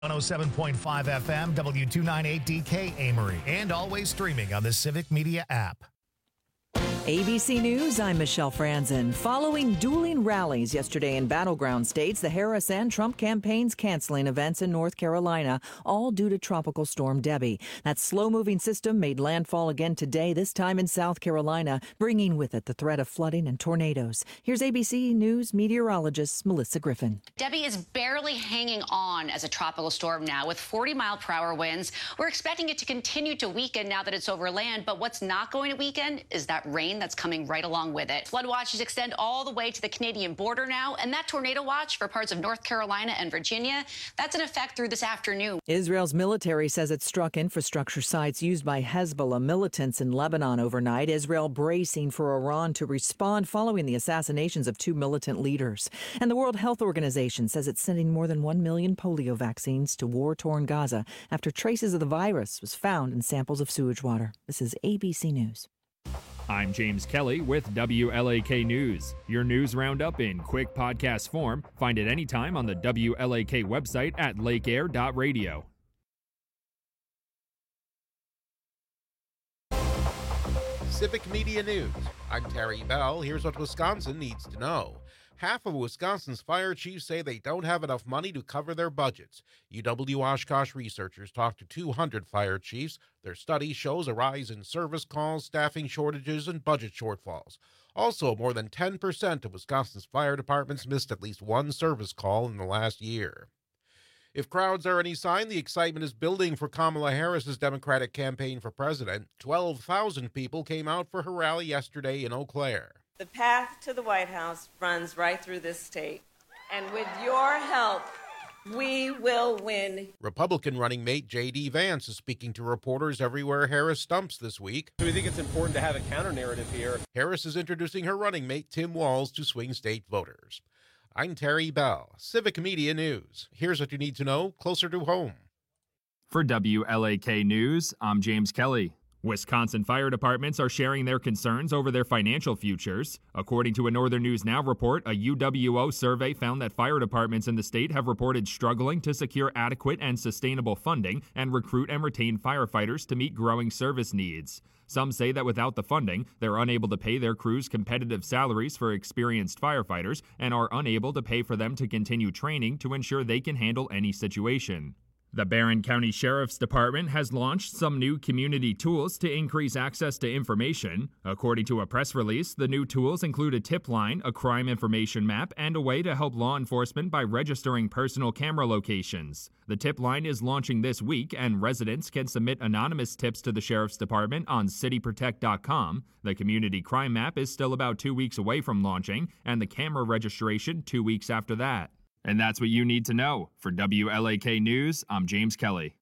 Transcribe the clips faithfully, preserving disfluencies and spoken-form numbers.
one oh seven point five F M, W two ninety-eight D K Amory, and always streaming on the Civic Media app. A B C News, I'm Michelle Franzen. Following dueling rallies yesterday in battleground states, the Harris and Trump campaigns canceling events in North Carolina, all due to Tropical Storm Debbie. That slow-moving system made landfall again today, this time in South Carolina, bringing with it the threat of flooding and tornadoes. Here's A B C News meteorologist Melissa Griffin. Debbie is barely hanging on as a tropical storm now with forty mile per hour winds. We're expecting it to continue to weaken now that it's over land, but what's not going to weaken is that rain that's coming right along with it. Flood watches extend all the way to the Canadian border now, and that tornado watch for parts of North Carolina and Virginia, that's in effect through this afternoon. Israel's military says it struck infrastructure sites used by Hezbollah militants in Lebanon overnight. Israel bracing for Iran to respond following the assassinations of two militant leaders. And the World Health Organization says it's sending more than one million polio vaccines to war-torn Gaza after traces of the virus was found in samples of sewage water. This is A B C News. I'm James Kelly with W L A K News. Your news roundup in quick podcast form. Find it anytime on the W L A K website at lake air dot radio. Civic Media News. I'm Terry Bell. Here's what Wisconsin needs to know. Half of Wisconsin's fire chiefs say they don't have enough money to cover their budgets. U W Oshkosh researchers talked to two hundred fire chiefs. Their study shows a rise in service calls, staffing shortages, and budget shortfalls. Also, more than ten percent of Wisconsin's fire departments missed at least one service call in the last year. If crowds are any sign, the excitement is building for Kamala Harris's Democratic campaign for president. twelve thousand people came out for her rally yesterday in Eau Claire. The path to the White House runs right through this state, and with your help, we will win. Republican running mate J D. Vance is speaking to reporters everywhere Harris stumps this week. We think it's important to have a counter-narrative here. Harris is introducing her running mate Tim Walz to swing state voters. I'm Terry Bell, Civic Media News. Here's what you need to know closer to home. For W L A K News, I'm James Kelly. Wisconsin fire departments are sharing their concerns over their financial futures. According to a Northern News Now report, a U W O survey found that fire departments in the state have reported struggling to secure adequate and sustainable funding and recruit and retain firefighters to meet growing service needs. Some say that without the funding, they're unable to pay their crews competitive salaries for experienced firefighters and are unable to pay for them to continue training to ensure they can handle any situation. The Barron County Sheriff's Department has launched some new community tools to increase access to information. According to a press release, the new tools include a tip line, a crime information map, and a way to help law enforcement by registering personal camera locations. The tip line is launching this week, and residents can submit anonymous tips to the Sheriff's Department on city protect dot com. The community crime map is still about two weeks away from launching, and the camera registration two weeks after that. And that's what you need to know. For W L A K News, I'm James Kelly.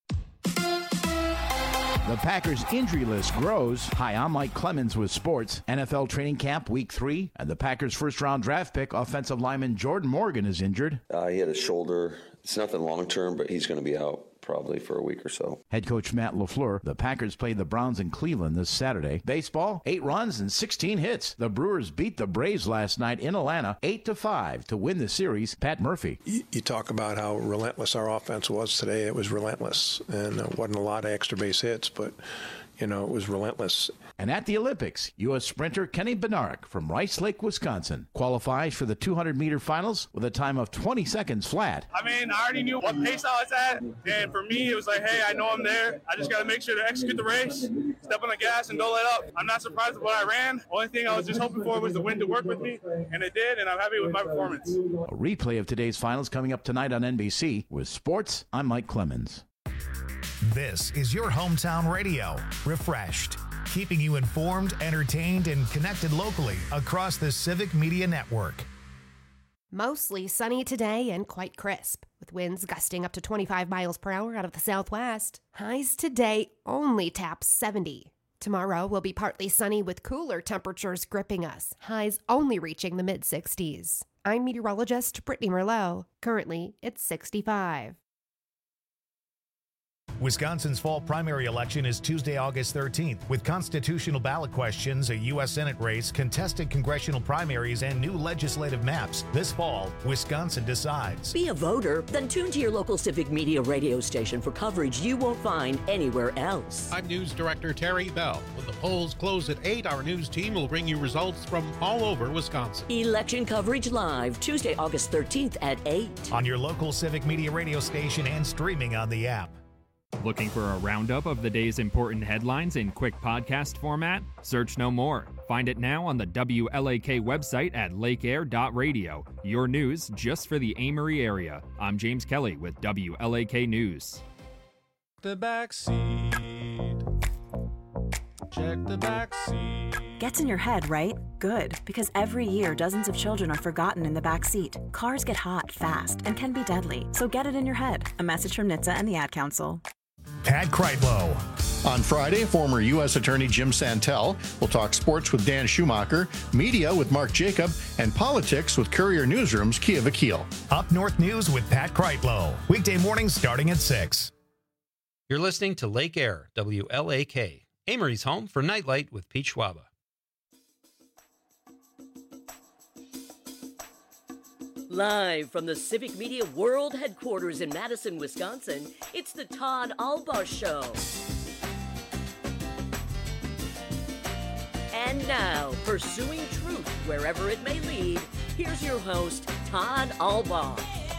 The Packers' injury list grows. Hi, I'm Mike Clemens with sports. N F L training camp week three, and the Packers' first-round draft pick, offensive lineman Jordan Morgan, is injured. Uh, he had a shoulder. It's nothing long-term, but he's going to be out probably for a week or so. Head coach Matt LaFleur. The Packers played the Browns in Cleveland this Saturday. Baseball, eight runs and sixteen hits. The Brewers beat the Braves last night in Atlanta, eight to five to win the series. Pat Murphy. You, you talk about how relentless our offense was today. It was relentless, and there wasn't a lot of extra base hits, but you know, it was relentless. And at the Olympics, U S sprinter Kenny Bednarek from Rice Lake, Wisconsin, qualifies for the two hundred meter finals with a time of twenty seconds flat. I mean, I already knew what pace I was at, and for me, it was like, hey, I know I'm there. I just got to make sure to execute the race, step on the gas, and don't let up. I'm not surprised with what I ran. Only thing I was just hoping for was the wind to work with me, and it did, and I'm happy with my performance. A replay of today's finals coming up tonight on N B C. With sports, I'm Mike Clemens. This is your hometown radio, Refreshed, keeping you informed, entertained, and connected locally across the Civic Media Network. Mostly sunny today and quite crisp, with winds gusting up to twenty-five miles per hour out of the southwest. Highs today only tap seventy. Tomorrow will be partly sunny with cooler temperatures gripping us, highs only reaching the mid-sixties. I'm meteorologist Brittany Merlot. Currently, it's sixty-five. Wisconsin's fall primary election is Tuesday, August thirteenth, with constitutional ballot questions, a U S Senate race, contested congressional primaries, and new legislative maps. This fall, Wisconsin decides. Be a voter? Then tune to your local Civic Media radio station for coverage you won't find anywhere else. I'm News Director Terry Bell. When the polls close at eight, our news team will bring you results from all over Wisconsin. Election coverage live, Tuesday, August thirteenth at eight. On your local Civic Media radio station and streaming on the app. Looking for a roundup of the day's important headlines in quick podcast format? Search no more. Find it now on the W L A K website at lake air dot radio. Your news just for the Amory area. I'm James Kelly with W L A K News. The back seat. Check the back seat. Gets in your head, right? Good, because every year dozens of children are forgotten in the back seat. Cars get hot fast and can be deadly, so get it in your head. A message from N H T S A and the Ad Council. Pat Kreitlow. On Friday, former U S Attorney Jim Santel will talk sports with Dan Schumacher, media with Mark Jacob, and politics with Courier Newsroom's Kia Vakil. Up North News with Pat Kreitlow. Weekday mornings starting at six. You're listening to Lake Air, W L A K, Amory's home for Nightlight with Pete Schwaba. Live from the Civic Media World Headquarters in Madison, Wisconsin, it's the Todd Albaugh Show. And now, pursuing truth wherever it may lead, here's your host, Todd Albaugh.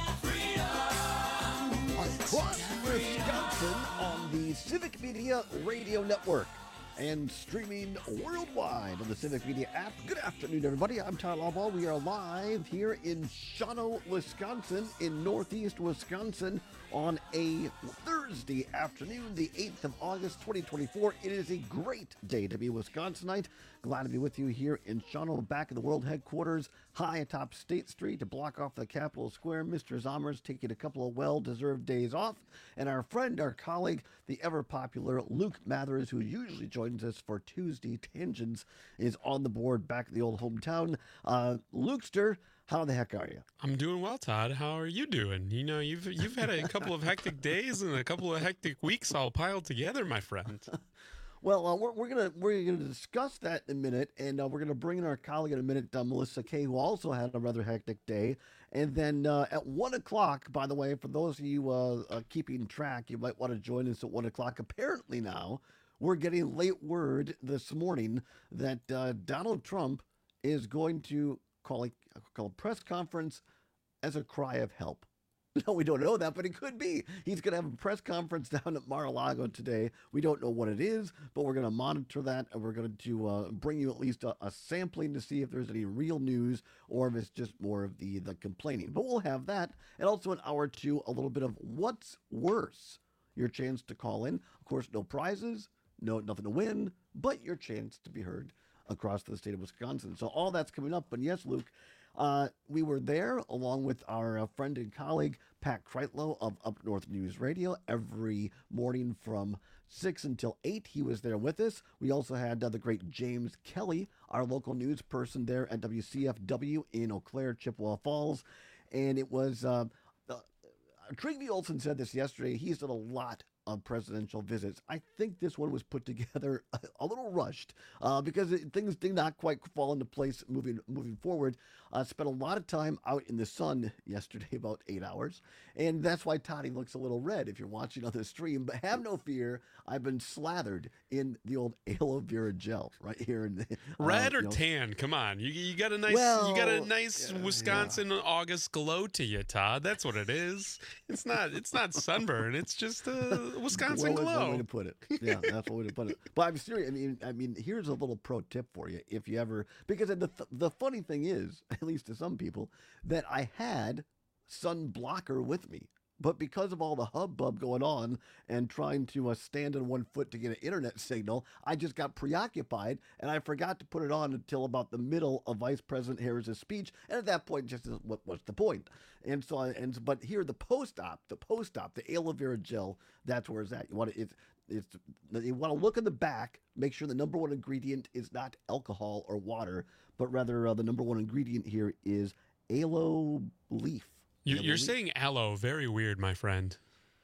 Across Wisconsin on the Civic Media Radio Network and streaming worldwide on the Civic Media app. Good afternoon, everybody. I'm Todd Albaugh. We are live here in Shawano, Wisconsin, in northeast Wisconsin on a Thursday afternoon, the eighth of August, twenty twenty-four. It is a great day to be a Wisconsinite. Glad to be with you here in Shawano, back in the world headquarters, high atop State Street to block off the Capitol Square. Mister Zomers taking a couple of well-deserved days off. And our friend, our colleague, the ever-popular Luke Mathers, who usually joins us for Tuesday Tangents, is on the board back at the old hometown. Uh, Lukester, how the heck are you? I'm doing well, Todd. How are you doing? You know, you've you've had a couple of hectic days and a couple of hectic weeks all piled together, my friend. Well, uh, we're, we're gonna we're gonna discuss that in a minute, and uh, we're gonna bring in our colleague in a minute, uh, Melissa Kay, who also had a rather hectic day. And then uh, at one o'clock, by the way, for those of you uh, uh, keeping track, you might want to join us at one o'clock. Apparently now, we're getting late word this morning that uh, Donald Trump is going to call a, call a press conference as a cry of help. No, we don't know that, but it could be. He's going to have a press conference down at Mar-a-Lago today. We don't know what it is, but we're going to monitor that, and we're going to uh, bring you at least a, a sampling to see if there's any real news or if it's just more of the, the complaining. But we'll have that, and also in hour two, a little bit of what's worse. Your chance to call in. Of course, no prizes, no nothing to win, but your chance to be heard across the state of Wisconsin. So all that's coming up. And yes, Luke, Uh, we were there along with our uh, friend and colleague, Pat Kreitlow of Up North News Radio, every morning from six until eight. He was there with us. We also had uh, the great James Kelly, our local news person there at W C F W in Eau Claire, Chippewa Falls. And it was, uh, uh, Trygve Olsen said this yesterday, he's done a lot of presidential visits. I think this one was put together a, a little rushed uh, because it, things did not quite fall into place moving moving forward. Uh, spent a lot of time out in the sun yesterday, about eight hours, and that's why Toddy looks a little red if you're watching on the stream. But have no fear, I've been slathered in the old aloe vera gel right here. In the, Red uh, or you know. tan? Come on, you you got a nice Well, you got a nice yeah, Wisconsin yeah. August glow to you, Todd. That's what it is. It's not it's not sunburn. It's just a Wisconsin well, glow. One way to put it. Yeah, that's one way to put it. But I'm serious. I mean, I mean, here's a little pro tip for you if you ever, because the th- the funny thing is, at least to some people, that I had sun blocker with me. But because of all the hubbub going on and trying to uh, stand on one foot to get an internet signal, I just got preoccupied and I forgot to put it on until about the middle of Vice President Harris's speech. And at that point, just what what's the point? And so, I, and but here the post-op, the post-op, the aloe vera gel, that's where it's at. You want to, it's, it's, you want to look in the back, make sure the number one ingredient is not alcohol or water, but rather uh, the number one ingredient here is aloe leaf. You, you're saying aloe, very weird, my friend.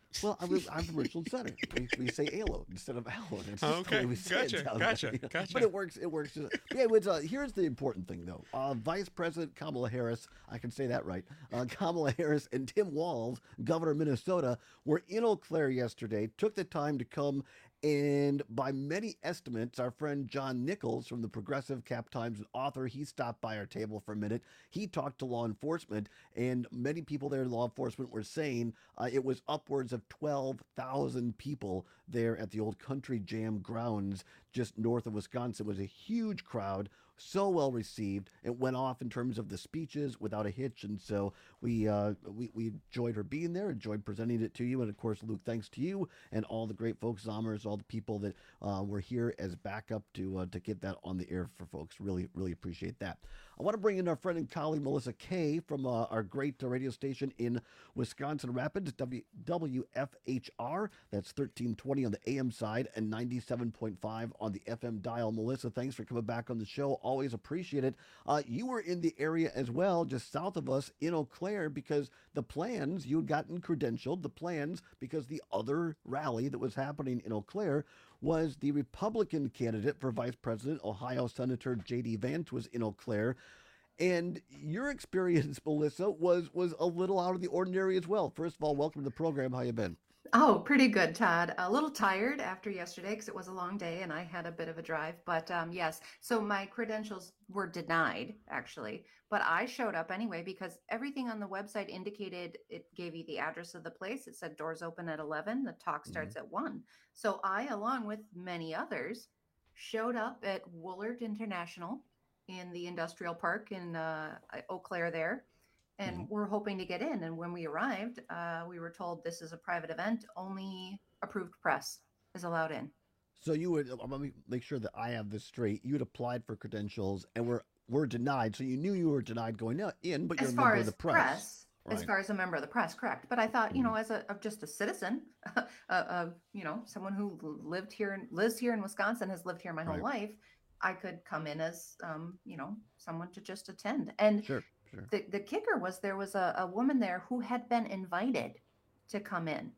Well, I'm, I'm from Richland Center. We, we say Alo instead of Allo. It's just Oh, the way okay. we say Gotcha, it down gotcha, there. gotcha. But it works. It works. Just, yeah, it's, uh, here's the important thing, though. Uh, Vice President Kamala Harris, I can say that right. Uh, Kamala Harris and Tim Walz, governor of Minnesota, were in Eau Claire yesterday, took the time to come. And by many estimates, our friend John Nichols from the Progressive Cap Times and author, he stopped by our table for a minute. He talked to law enforcement, and many people there in law enforcement were saying uh, it was upwards of twelve thousand people there at the old Country Jam grounds just north of Wisconsin. It was a huge crowd, so well received. It went off in terms of the speeches without a hitch, and so we uh, we, we enjoyed her being there, enjoyed presenting it to you, and of course, Luke, thanks to you and all the great folks, Zommers, all the people that uh, were here as backup to uh, to get that on the air for folks. Really, really appreciate that. I want to bring in our friend and colleague Melissa Kay from uh, our great uh, radio station in Wisconsin Rapids, w- W F H R. That's thirteen twenty on the A M side and ninety-seven point five on the F M dial. Melissa, thanks for coming back on the show. Always appreciate it. Uh, you were in the area as well, just south of us in Eau Claire, because the plans, you had gotten credentialed, the plans, because the other rally that was happening in Eau Claire was the Republican candidate for vice president, Ohio Senator J D Vance, was in Eau Claire. And your experience, Melissa, was was a little out of the ordinary as well. First of all, welcome to the program. How you been? Oh, pretty good, Todd. A little tired after yesterday because it was a long day and I had a bit of a drive. But um, yes, so my credentials were denied, actually. But I showed up anyway because everything on the website indicated, it gave you the address of the place. It said doors open at eleven. The talk starts mm-hmm. at one. So I, along with many others, showed up at Woolard International in the industrial park in uh, Eau Claire there. And mm-hmm. we're hoping to get in. And when we arrived, uh, we were told this is a private event. Only approved press is allowed in. So you would, let me make sure that I have this straight. You had applied for credentials and were were denied. So you knew you were denied going in, but you're as a far member as of the press. press right. As far as a member of the press, correct. But I thought, mm-hmm. you know, as a of just a citizen, uh, uh, you know, someone who lived here and lives here in Wisconsin, has lived here my whole right. life, I could come in as, um, you know, someone to just attend. And sure. Sure. The, the kicker was there was a, a woman there who had been invited to come in,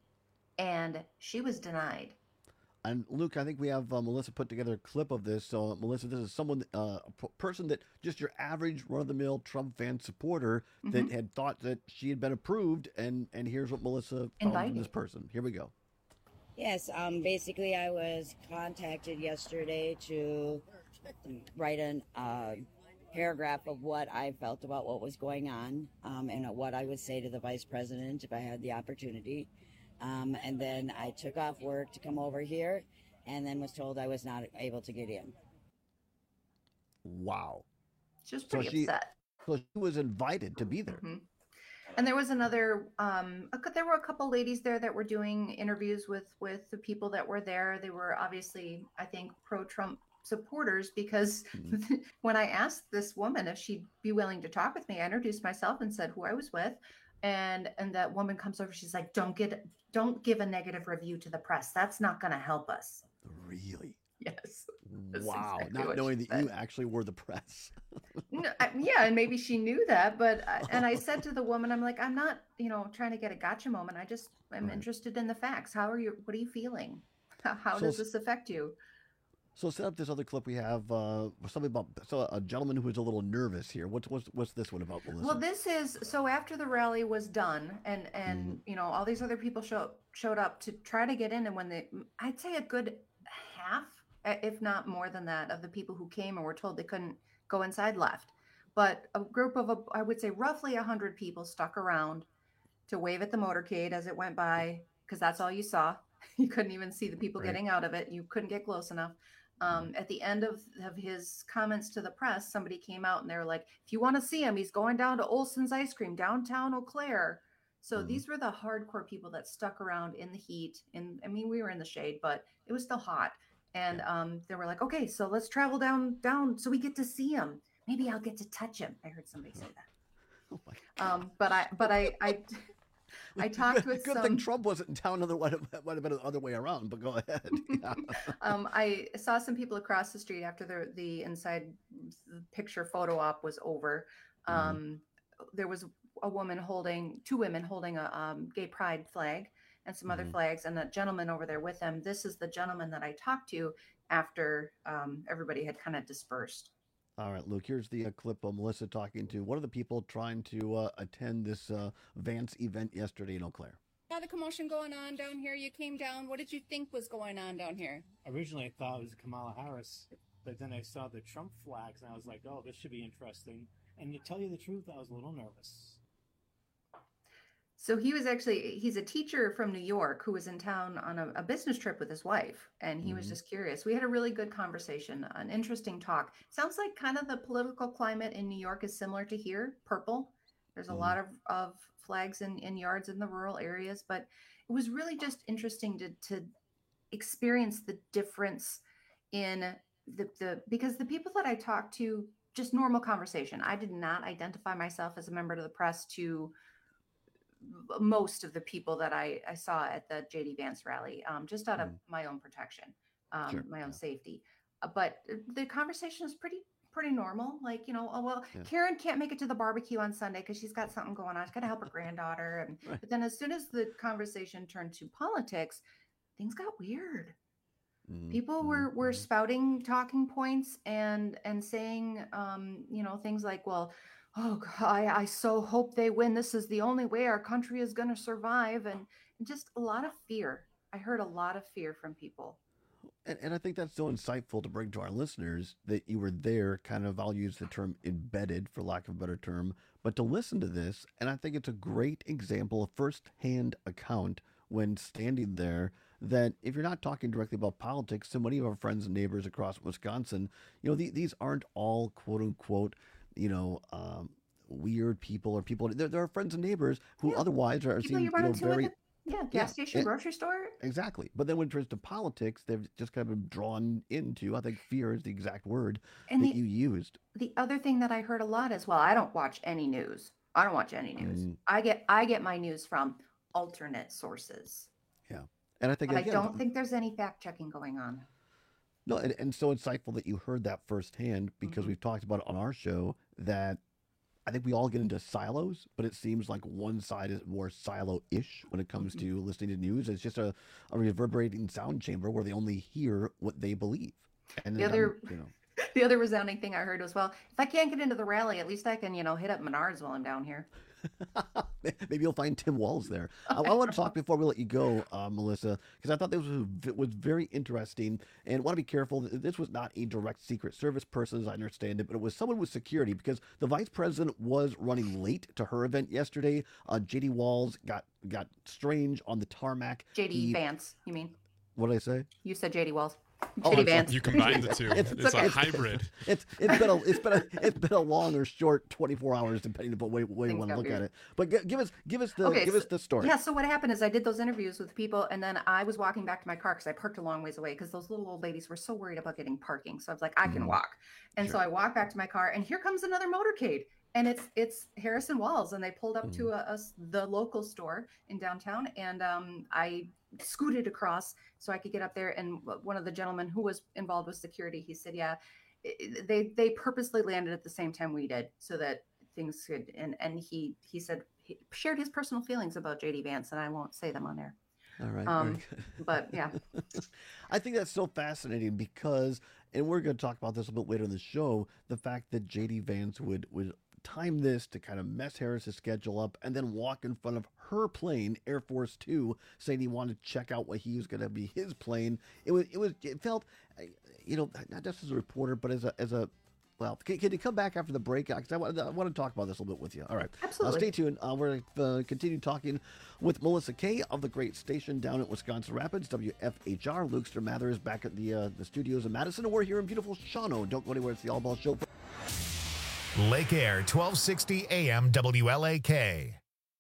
and she was denied. And Luke, I think we have uh, Melissa put together a clip of this. So, Melissa, this is someone, uh, a p- person that just your average run-of-the-mill Trump fan supporter mm-hmm. that had thought that she had been approved, and and here's what Melissa found from this person. Here we go. Yes, um, basically, I was contacted yesterday to write an. Uh, paragraph of what I felt about what was going on um, and what I would say to the vice president if I had the opportunity. Um, and then I took off work to come over here and then was told I was not able to get in. Wow. She was pretty so she, upset. So she was invited to be there. Mm-hmm. And there was another, um, a, there were a couple ladies there that were doing interviews with, with the people that were there. They were obviously, I think, pro-Trump supporters, because mm-hmm. when I asked this woman if she'd be willing to talk with me, I introduced myself and said who I was with, and and that woman comes over, she's like, don't get don't give a negative review to the press, that's not going to help us. Really? Yes. Wow. Exactly not knowing that said. You actually were the press. no, I, yeah, and maybe she knew that, but I, and I said to the woman, I'm like, I'm not, you know, trying to get a gotcha moment, I just am right. interested in the facts. How are you, what are you feeling? How, how so, does this affect you? So set up this other clip we have, uh, something about so a gentleman who is a little nervous here. What's what's what's this one about, Melissa? Well, this is so after the rally was done, and and mm-hmm. you know all these other people show, showed up to try to get in, and when they, I'd say a good half, if not more than that, of the people who came and were told they couldn't go inside left. But a group of, a, I would say roughly a hundred people stuck around to wave at the motorcade as it went by, because that's all you saw. You couldn't even see the people right. getting out of it. You couldn't get close enough. Um, at the end of, of his comments to the press, somebody came out and they were like, if you want to see him, he's going down to Olson's Ice Cream, downtown Eau Claire. So mm-hmm. these were the hardcore people that stuck around in the heat. And I mean, we were in the shade, but it was still hot. And um, they were like, okay, so let's travel down, down so we get to see him. Maybe I'll get to touch him. I heard somebody say that. Oh my God. Um, but I, but I, I, I talked with Good some... thing Trump wasn't in town. Otherwise, it might have been the other way around. But go ahead. Yeah. um, I saw some people across the street after the the inside picture photo op was over. Um, mm-hmm. There was a woman holding, two women holding a um, gay pride flag, and some other Mhm. flags, and the gentleman over there with them. This is the gentleman that I talked to after um, everybody had kind of dispersed. All right, Luke, here's the uh, clip of Melissa talking to one of the people trying to uh, attend this uh, Vance event yesterday in Eau Claire. Now the commotion going on down here. You came down. What did you think was going on down here? Originally, I thought it was Kamala Harris, but then I saw the Trump flags, and I was like, oh, this should be interesting. And to tell you the truth, I was a little nervous. So he was actually, he's a teacher from New York who was in town on a, a business trip with his wife. And he was Mhm. just curious. We had a really good conversation, an interesting talk. Sounds like kind of the political climate in New York is similar to here, purple. There's a Mhm. lot of, of flags in, in yards in the rural areas, but it was really just interesting to, to experience the difference in the, the, because the people that I talked to, just normal conversation. I did not identify myself as a member of the press to most of the people that I, I saw at the J D Vance rally, um, just out of my own protection, um, Sure, my own safety. Uh, but the conversation is pretty, pretty normal. Like, you know, oh, well, Yeah. Karen can't make it to the barbecue on Sunday because she's got something going on. She's got to help her granddaughter. And Right. but then as soon as the conversation turned to politics, things got weird. Mhm. People were were spouting talking points and and saying, um, you know, things like, well, oh, God, I, I so hope they win. This is the only way our country is going to survive. And, and just a lot of fear. I heard a lot of fear from people. And, and I think that's so insightful to bring to our listeners that you were there, kind of, I'll use the term embedded, for lack of a better term, but to listen to this. And I think it's a great example, a firsthand account when standing there, that if you're not talking directly about politics, so many of our friends and neighbors across Wisconsin, you know, the, these aren't all quote unquote, you know, um, weird people or people. There, there are friends and neighbors who otherwise are People seem, you run know, into very at the yeah, gas station, and- grocery store. Exactly. But then when it turns to politics, they've just kind of been drawn into, I think fear is the exact word And that the- you used. The other thing that I heard a lot as well, I don't watch any news. I don't watch any news. Mm. I get I get my news from alternate sources. Yeah. And I think, But I again, don't think there's any fact checking going on. no, and, and so insightful that you heard that firsthand, because Mm-hmm. we've talked about it on our show that I think we all get into silos, but it seems like one side is more silo-ish when it comes Mm-hmm. to listening to news. It's just a, a reverberating sound chamber where they only hear what they believe. And The then, other you know, the other resounding thing I heard was, well, if I can't get into the rally, at least I can, you know, hit up Menards while I'm down here. maybe you'll find Tim Walz there. I, I want to talk before we let you go, uh, Melissa, because I thought this was was very interesting, and want to be careful. This was not a direct Secret Service person, as I understand it, but it was someone with security, because the vice president was running late to her event yesterday. Uh, J D Walz got got strange on the tarmac. J D He- Vance, you mean? What did I say? You said J D Walls. Oh, J D I'm sorry. Vance. You combined the two. It's a okay. hybrid. It's it's been a it's been a it's been a long or short twenty-four hours, depending upon way way you Things want to got look at weird. it. But g- give us give us the Okay, give so- us the story. Yeah, so what happened is I did those interviews with people, and then I was walking back to my car because I parked a long ways away because those little old ladies were so worried about getting parking. So I was like, I can Mhm. walk. And so Sure. I walked back to my car, and here comes another motorcade. And it's it's Harrison Walls, and they pulled up to a, a s- the local store in downtown, and um, I scooted across so I could get up there. And w- one of the gentlemen who was involved with security, he said, "Yeah, i- i- they they purposely landed at the same time we did so that things could." And and he he said he shared his personal feelings about J D Vance, and I won't say them on there. All right. Um, very good. but yeah. I think that's so fascinating because, and we're going to talk about this a bit later in the show, the fact that J D Vance would would time this to kind of mess Harris's schedule up and then walk in front of her plane, Air Force Two, saying he wanted to check out what he was going to be his plane. It was it was it felt, uh, you know, not just as a reporter, but as a as a well, can, can you come back after the break? Because I want, I want to talk about this a little bit with you. All right. Absolutely. Uh, stay tuned. Uh, we're going to uh, continue talking with Melissa Kay of the great station down at Wisconsin Rapids, W F H R. Luke Mather is back at the uh, the studios in Madison, and we're here in beautiful Shawano. Don't go anywhere. It's the All Ball Show. Lake Air, twelve sixty A M W L A K.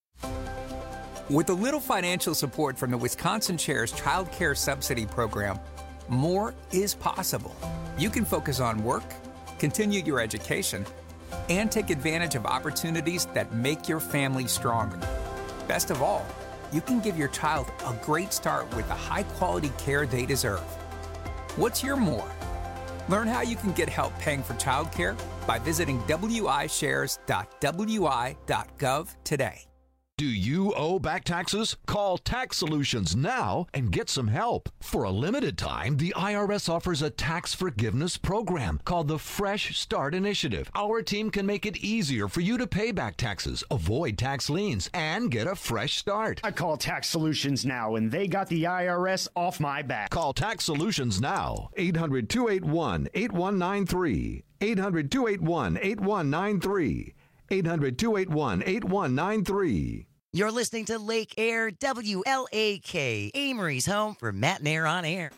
With a little financial support from the Wisconsin Chair's Child Care Subsidy Program, more is possible. You can focus on work, continue your education, and take advantage of opportunities that make your family stronger. Best of all, you can give your child a great start with the high-quality care they deserve. What's your more? Learn how you can get help paying for childcare by visiting w i shares dot w i dot gov today. Do you owe back taxes? Call Tax Solutions now and get some help. For a limited time, the I R S offers a tax forgiveness program called the Fresh Start Initiative. Our team can make it easier for you to pay back taxes, avoid tax liens, and get a fresh start. I call Tax Solutions now, and they got the I R S off my back. Call Tax Solutions now. eight hundred, two eight one, eight one nine three. eight hundred, two eight one, eight one nine three. eight hundred, two eight one, eight one nine three. You're listening to Lake Air W L A K, Amory's home for Matt and Air on Air.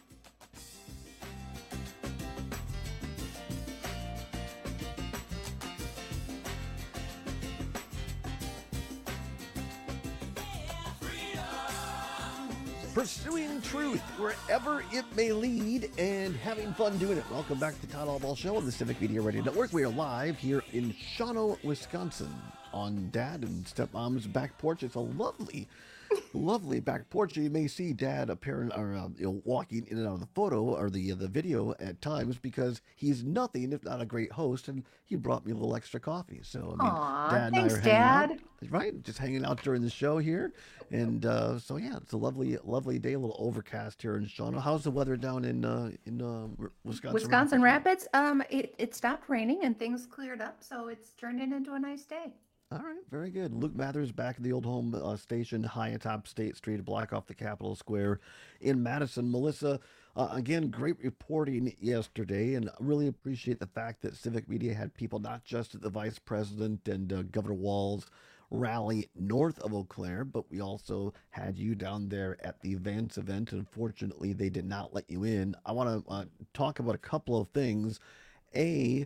Pursuing truth wherever it may lead and having fun doing it. Welcome back to the Todd Allball Show on the Civic Media Radio Network. We are live here in Shawano, Wisconsin on Dad and Stepmom's back porch. It's a lovely, lovely back porch. You may see Dad appearing or uh, you know, walking in and out of the photo or the uh, the video at times because he's nothing if not a great host, and he brought me a little extra coffee. So I mean, Aw, Dad and thanks, I are hanging Dad. out, right? Just hanging out during the show here, and uh, so yeah, it's a lovely, lovely day. A little overcast here in Shawano. How's the weather down in uh, in uh, Wisconsin? Wisconsin Rapids. Um, it, it stopped raining and things cleared up, so it's turned it into a nice day. All right, very good. Luke Mathers back at the old home uh, station, high atop State Street, a block off the Capitol Square in Madison. Melissa, uh, again, great reporting yesterday, and really appreciate the fact that Civic Media had people not just at the Vice President and uh, Governor Walz rally north of Eau Claire, but we also had you down there at the Vance event. Unfortunately, they did not let you in. I want to uh, talk about a couple of things. A,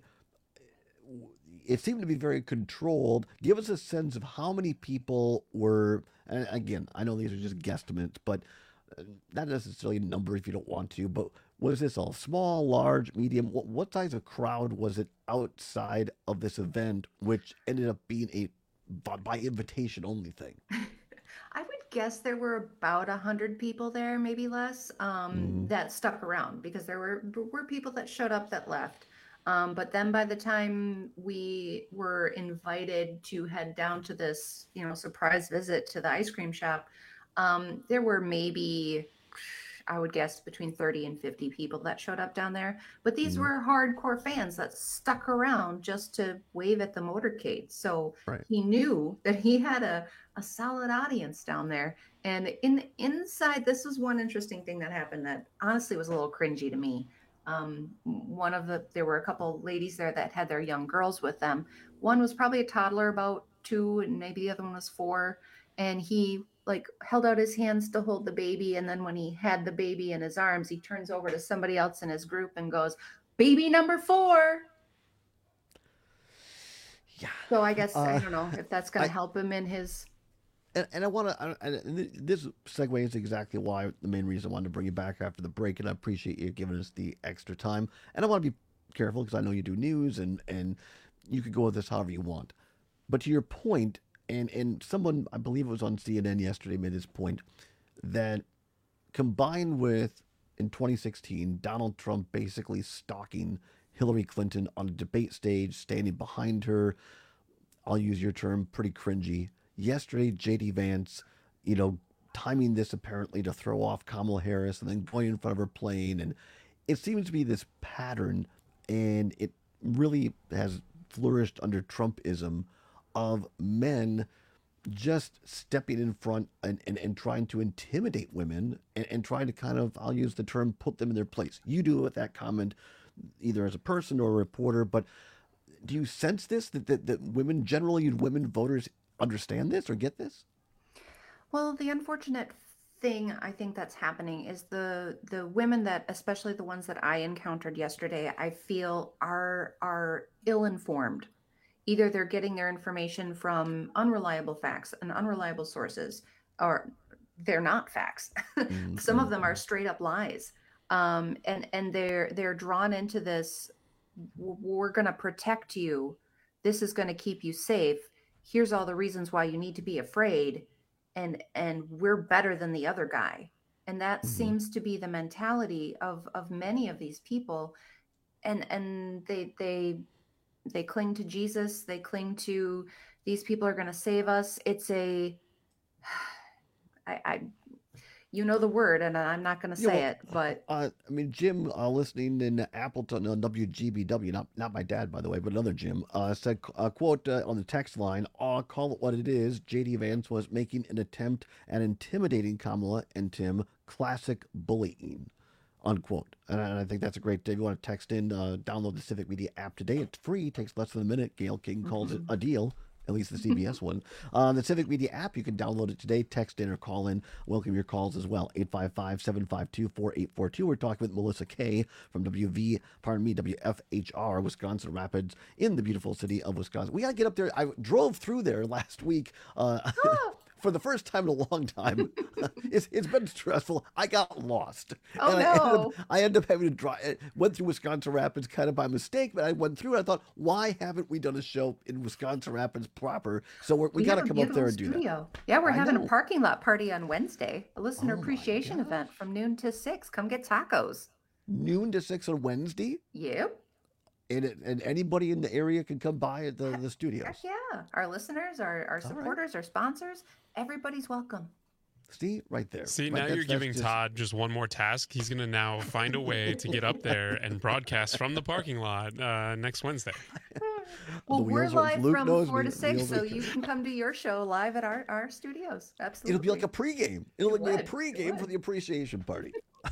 it seemed to be very controlled. Give us a sense of how many people were, and again, I know these are just guesstimates, but not necessarily a number if you don't want to, but was this all small, large, medium? What, what size of crowd was it outside of this event, which ended up being a by, by invitation only thing? I would guess there were about a hundred people there, maybe less, um, Mhm. that stuck around because there were were people that showed up that left. Um, but then by the time we were invited to head down to this, you know, surprise visit to the ice cream shop, um, there were maybe, I would guess, between thirty and fifty people that showed up down there. But these Mhm. were hardcore fans that stuck around just to wave at the motorcade. So Right. he knew that he had a, a solid audience down there. And in inside, this was one interesting thing that happened that honestly was a little cringy to me. Um, one of the, there were a couple ladies there that had their young girls with them. One was probably a toddler, about two, and maybe the other one was four. And he like held out his hands to hold the baby. And then when he had the baby in his arms, he turns over to somebody else in his group and goes, "Baby number four." Yeah. So I guess, I Uh, don't know if that's going I- to help him in his, And, and I want to, and th- this segues exactly why the main reason I wanted to bring you back after the break, and I appreciate you giving us the extra time. And I want to be careful because I know you do news, and and you could go with this however you want. But to your point, and and someone, I believe it was on C N N yesterday, made this point that combined with in twenty sixteen Donald Trump basically stalking Hillary Clinton on a debate stage, standing behind her. I'll use your term, pretty cringy. Yesterday, J D Vance, you know, timing this apparently to throw off Kamala Harris and then going in front of her plane. And it seems to be this pattern, and it really has flourished under Trumpism of men just stepping in front and, and, and trying to intimidate women and, and trying to kind of, I'll use the term, put them in their place. You do it with that comment, either as a person or a reporter, but do you sense this, that, that, that women, generally women voters, understand this or get this? well, the unfortunate thing I think that's happening is the the women that, especially the ones that I encountered yesterday, I feel are are ill-informed. Either they're getting their information from unreliable facts and unreliable sources, or they're not facts. Some of them are straight up lies. Um, and and they're they're drawn into this, "W- we're going to protect you. This is going to keep you safe. Here's all the reasons why you need to be afraid. And and we're better than the other guy." And that Mhm. seems to be the mentality of of many of these people. And and they they they cling to Jesus. They cling to, these people are going to save us. It's a I, I you know the word, and I'm not going to Yeah, say well, it, but Uh, I mean, Jim, uh, listening in Appleton on W G B W, not not my dad, by the way, but another Jim, uh, said, uh, quote, uh, on the text line, "Aw, call it what it is. J D Vance was making an attempt at intimidating Kamala and Tim. Classic bullying," unquote. And I, and I think that's a great day. If you want to text in, uh, download the Civic Media app today. It's free. It takes less than a minute. Gail King calls it a deal. At least the C B S one. Uh, the Civic Media app, you can download it today, text in or call in. Welcome your calls as well. eight five five, seven five two, four eight four two. We're talking with Melissa Kay from W V, pardon me, W F H R, Wisconsin Rapids, in the beautiful city of Wisconsin. We got to get up there. I drove through there last week. Uh, For the first time in a long time. it's, it's been stressful. I got lost. Oh, and I ended, no. up, I ended up having to drive, went through Wisconsin Rapids kind of by mistake, but I went through and I thought, why haven't we done a show in Wisconsin Rapids proper? So we're, we, got to have a come up there and beautiful do that. studio. Yeah, we're I having know. a parking lot party on Wednesday, a listener Oh, my appreciation event from noon to six. Come get tacos. Noon to six on Wednesday? Yep. And, it, and anybody in the area can come by at the, the studios. Heck yeah. Our listeners, our, our supporters, our sponsors, everybody's welcome. See, right there. See, Right, now that's- you're that's giving just- Todd just one more task. He's going to now find a way to get up there and broadcast from the parking lot uh, next Wednesday. Well, The we're wheels are- live Luke from knows four me, to the six, wheels so are- you can come to your show live at our, our studios. Absolutely. It'll be like a pregame. It'll It like be a would. It pregame for would. the appreciation party.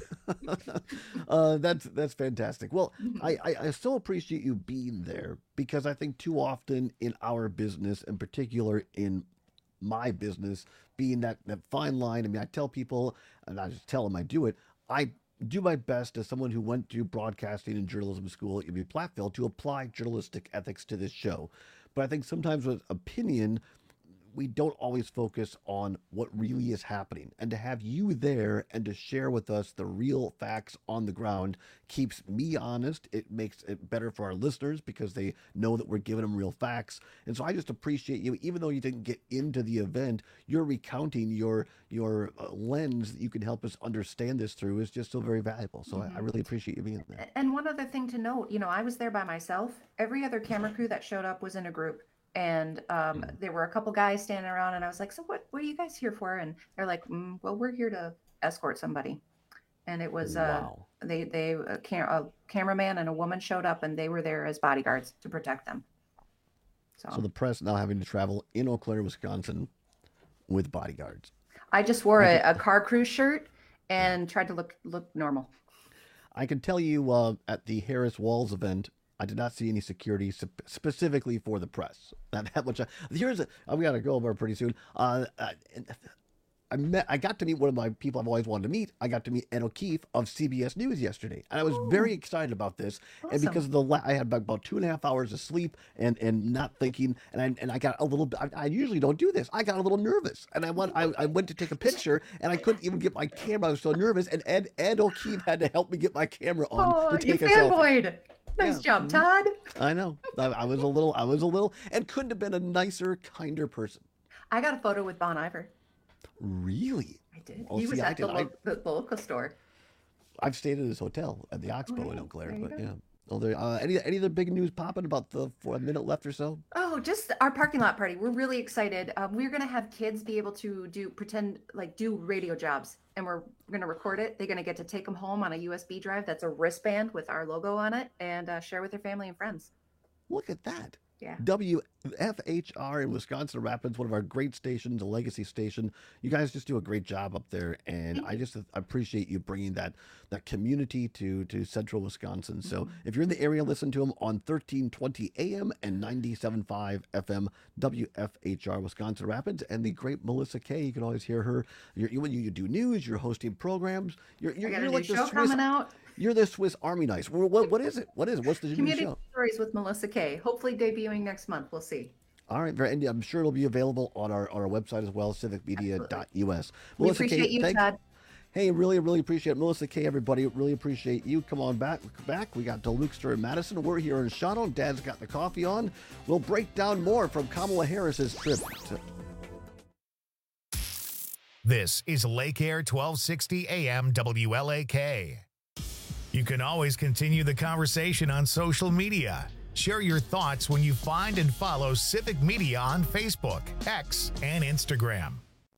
uh, that's that's fantastic. Well, Mm-hmm. I, I I so appreciate you being there because I think too often in our business, in particular in my business, being that that fine line. I mean, I tell people, and I just tell them I do it. I do my best as someone who went to broadcasting and journalism school at U B Platteville to apply journalistic ethics to this show. But I think sometimes with opinion, we don't always focus on what really is happening. And to have you there and to share with us the real facts on the ground keeps me honest. It makes it better for our listeners because they know that we're giving them real facts. And so I just appreciate you, even though you didn't get into the event, you're recounting your your uh, lens that you can help us understand this through is just so very valuable. So I, I really appreciate you being there. And one other thing to note, you know, I was there by myself. Every other camera crew that showed up was in a group. And um, there were a couple guys standing around, and I was like, "So what? What are you guys here for?" And they're like, mm, "Well, we're here to escort somebody." And it was uh, Wow. they they a, cam- a cameraman and a woman showed up, and they were there as bodyguards to protect them. So, So the press now having to travel in Eau Claire, Wisconsin with bodyguards. I just wore I a, a car crew shirt and tried to look look normal. I can tell you uh, at the Harris Walls event, I did not see any security sp- specifically for the press. Not that much. Here's a, I've got to go over pretty soon. Uh, I, I met. I got to meet one of my people I've always wanted to meet. I got to meet Ed O'Keefe of C B S News yesterday, and I was very excited about this. And Awesome. because of the, la- I had about, about two and a half hours of sleep and and not thinking, and I and I got a little. I, I usually don't do this. I got a little nervous, and I went. I, I went to take a picture, and I couldn't even get my camera. I was so nervous, and Ed Ed O'Keefe had to help me get my camera on Oh, to you take a selfie. fanboyed! Nice Yeah. job, Todd. I know. I, I was a little, I was a little, and couldn't have been a nicer, kinder person. I got a photo with Bon Iver. Really? I did. Oh, he was see, I at the, did. lo- I- the, the local store. I've stayed at his hotel at the Oxbow in yeah. Eau Claire, There you but go. yeah. Oh, there. Uh, any any other big news popping about the for a minute left or so? Oh, just our parking lot party. We're really excited. Um, we're gonna have kids be able to do pretend like do radio jobs, and we're gonna record it. They're gonna get to take them home on a U S B drive. That's a wristband with our logo on it, and uh, share with their family and friends. Look at that. Yeah. W F H R in Wisconsin Rapids, one of our great stations, a legacy station. You guys just do a great job up there, and I just appreciate you bringing that that community to to central Wisconsin. So if you're in the area, listen to them on thirteen twenty A M and ninety-seven point five F M, W F H R Wisconsin Rapids, and the great Melissa Kay. You can always hear her. You're, you, when you do news, you're hosting programs. You're you're, I got you're a like new the show Swiss. coming out. You're the Swiss Army knife. What, what what is it? What is it? What's the new Community show? Stories with Melissa Kay. Hopefully debuting next month. We'll see. All right, very, and I'm sure it'll be available on our, on our website as well, civic media dot U S. We appreciate you, thank- Todd. Hey, really, really appreciate it. Melissa Kay, everybody, really appreciate you. Come on back. back. We got Delukester and Madison. We're here in Shadow. Dad's got the coffee on. We'll break down more from Kamala Harris's trip to This is Lake Air twelve sixty A M W L A K. You can always continue the conversation on social media. Share your thoughts when you find and follow Civic Media on Facebook, X, and Instagram.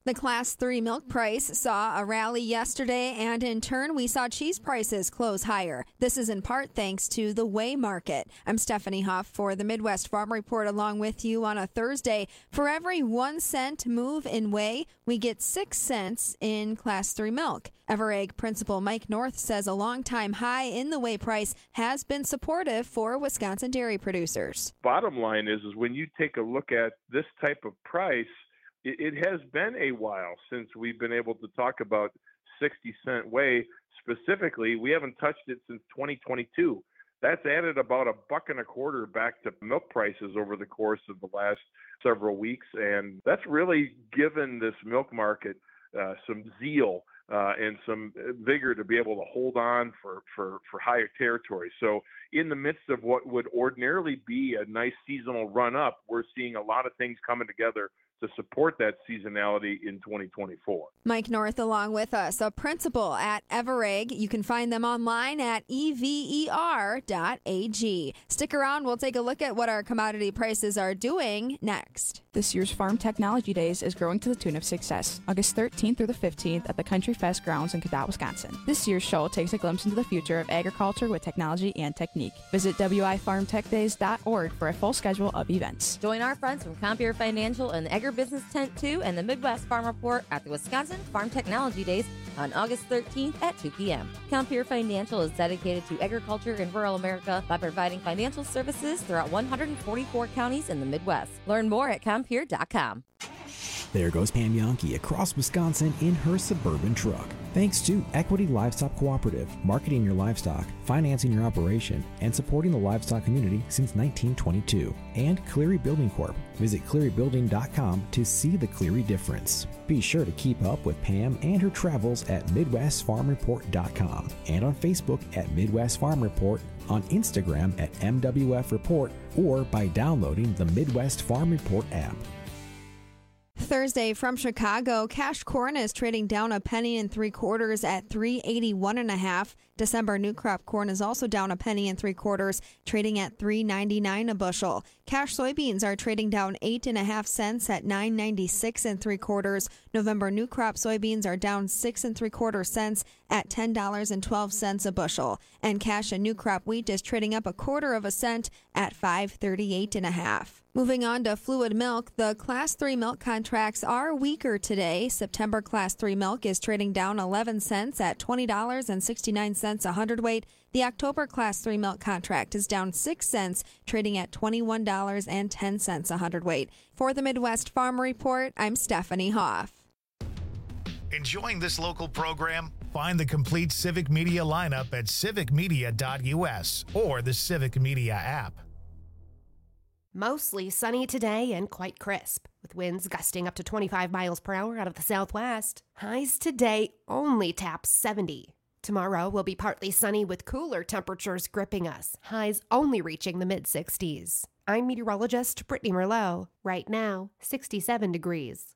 The Class three milk price saw a rally yesterday, and in turn, we saw cheese prices close higher. This is in part thanks to the whey market. I'm Stephanie Hoff for the Midwest Farm Report, along with you on a Thursday. For every one cent move in whey, we get six cents in Class three milk. Everegg principal Mike North says a long-time high in the whey price has been supportive for Wisconsin dairy producers. Bottom line is, is when you take a look at this type of price, it has been a while since we've been able to talk about sixty cent whey specifically. We haven't touched it since twenty twenty-two. That's added about a buck and a quarter back to milk prices over the course of the last several weeks. And that's really given this milk market uh, some zeal uh, and some vigor to be able to hold on for, for, for higher territory. So in the midst of what would ordinarily be a nice seasonal run up, we're seeing a lot of things coming together to support that seasonality in twenty twenty-four. Mike North along with us, a principal at Everegg. You can find them online at E V E R dot A G. Stick around. We'll take a look at what our commodity prices are doing next. This year's Farm Technology Days is growing to the tune of success, August thirteenth through the fifteenth at the Country Fest grounds in Cadott, Wisconsin. This year's show takes a glimpse into the future of agriculture with technology and technique. Visit W I farm tech days dot org for a full schedule of events. Join our friends from Compeer Financial and Agribusiness Tent two and the Midwest Farm Report at the Wisconsin Farm Technology Days on August thirteenth at two p.m. Compeer Financial is dedicated to agriculture in rural America by providing financial services throughout one hundred forty-four counties in the Midwest. Learn more at compeer dot com. There goes Pam Yonke across Wisconsin in her Suburban truck. Thanks to Equity Livestock Cooperative, marketing your livestock, financing your operation, and supporting the livestock community since nineteen twenty-two. And Cleary Building Corp. Visit cleary building dot com to see the Cleary difference. Be sure to keep up with Pam and her travels at midwest farm report dot com and on Facebook at Midwest Farm Report, on Instagram at M W F Report, or by downloading the Midwest Farm Report app. Thursday from Chicago, cash corn is trading down a penny and three quarters at three eighty-one and a half. December new crop corn is also down a penny and three quarters, trading at three ninety-nine a bushel. Cash soybeans are trading down eight and a half cents at nine ninety-six and three quarters. November new crop soybeans are down six and three quarter cents at ten dollars and twelve cents a bushel. And cash and new crop wheat is trading up a quarter of a cent at five thirty-eight and a half. Moving on to fluid milk, the Class three milk contracts are weaker today. September Class three milk is trading down eleven cents at twenty dollars and sixty-nine cents a hundredweight. The October Class three milk contract is down six cents, trading at twenty-one dollars and ten cents a hundredweight. For the Midwest Farm Report, I'm Stephanie Hoff. Enjoying this local program? Find the complete Civic Media lineup at civic media dot U S or the Civic Media app. Mostly sunny today and quite crisp, with winds gusting up to twenty-five miles per hour out of the southwest. Highs today only tap seventy. Tomorrow will be partly sunny with cooler temperatures gripping us, highs only reaching the mid-sixties. I'm meteorologist Brittany Merlot. Right now, sixty-seven degrees.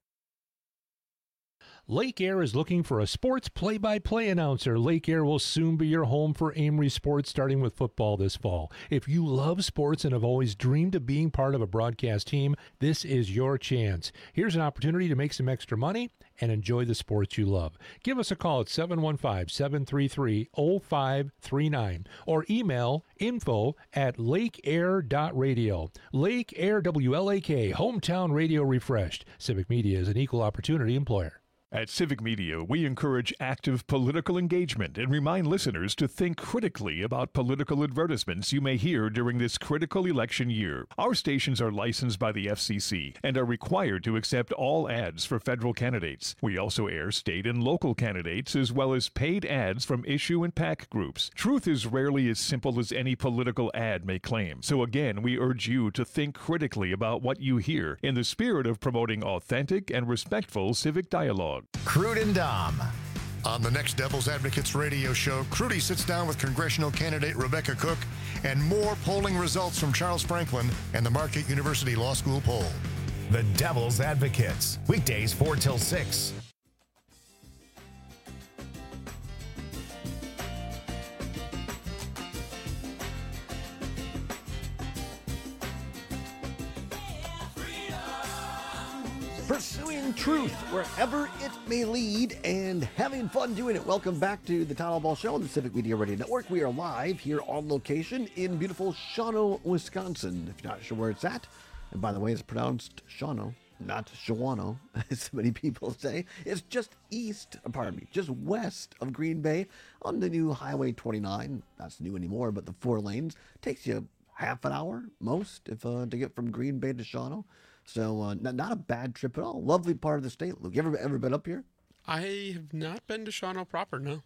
Lake Air is looking for a sports play-by-play announcer. Lake Air will soon be your home for Amory Sports, starting with football this fall. If you love sports and have always dreamed of being part of a broadcast team, this is your chance. Here's an opportunity to make some extra money and enjoy the sports you love. Give us a call at seven one five, seven three three, zero five three nine or email info at lake air dot radio. Lake Air W L A K, hometown radio refreshed. Civic Media is an equal opportunity employer. At Civic Media, we encourage active political engagement and remind listeners to think critically about political advertisements you may hear during this critical election year. Our stations are licensed by the F C C and are required to accept all ads for federal candidates. We also air state and local candidates as well as paid ads from issue and PAC groups. Truth is rarely as simple as any political ad may claim. So again, we urge you to think critically about what you hear in the spirit of promoting authentic and respectful civic dialogue. Crude and Dom. On the next Devil's Advocates radio show, Crudy sits down with congressional candidate Rebecca Cook and more polling results from Charles Franklin and the Marquette University Law School poll. The Devil's Advocates, weekdays four till six. Pursuing truth wherever it may lead and having fun doing it. Welcome back to the Town Hall Ball Show on the Civic Media Radio Network. We are live here on location in beautiful Shawano, Wisconsin. If you're not sure where it's at, and by the way, it's pronounced Shawano, not Shawano, as many people say. It's just east, pardon me, just west of Green Bay on the new Highway twenty-nine. That's new anymore, but the four lanes takes you half an hour most if uh, to get from Green Bay to Shawano. So uh, not, not a bad trip at all. Lovely part of the state. Luke, you ever ever been up here? I have not been to Shawano proper, no.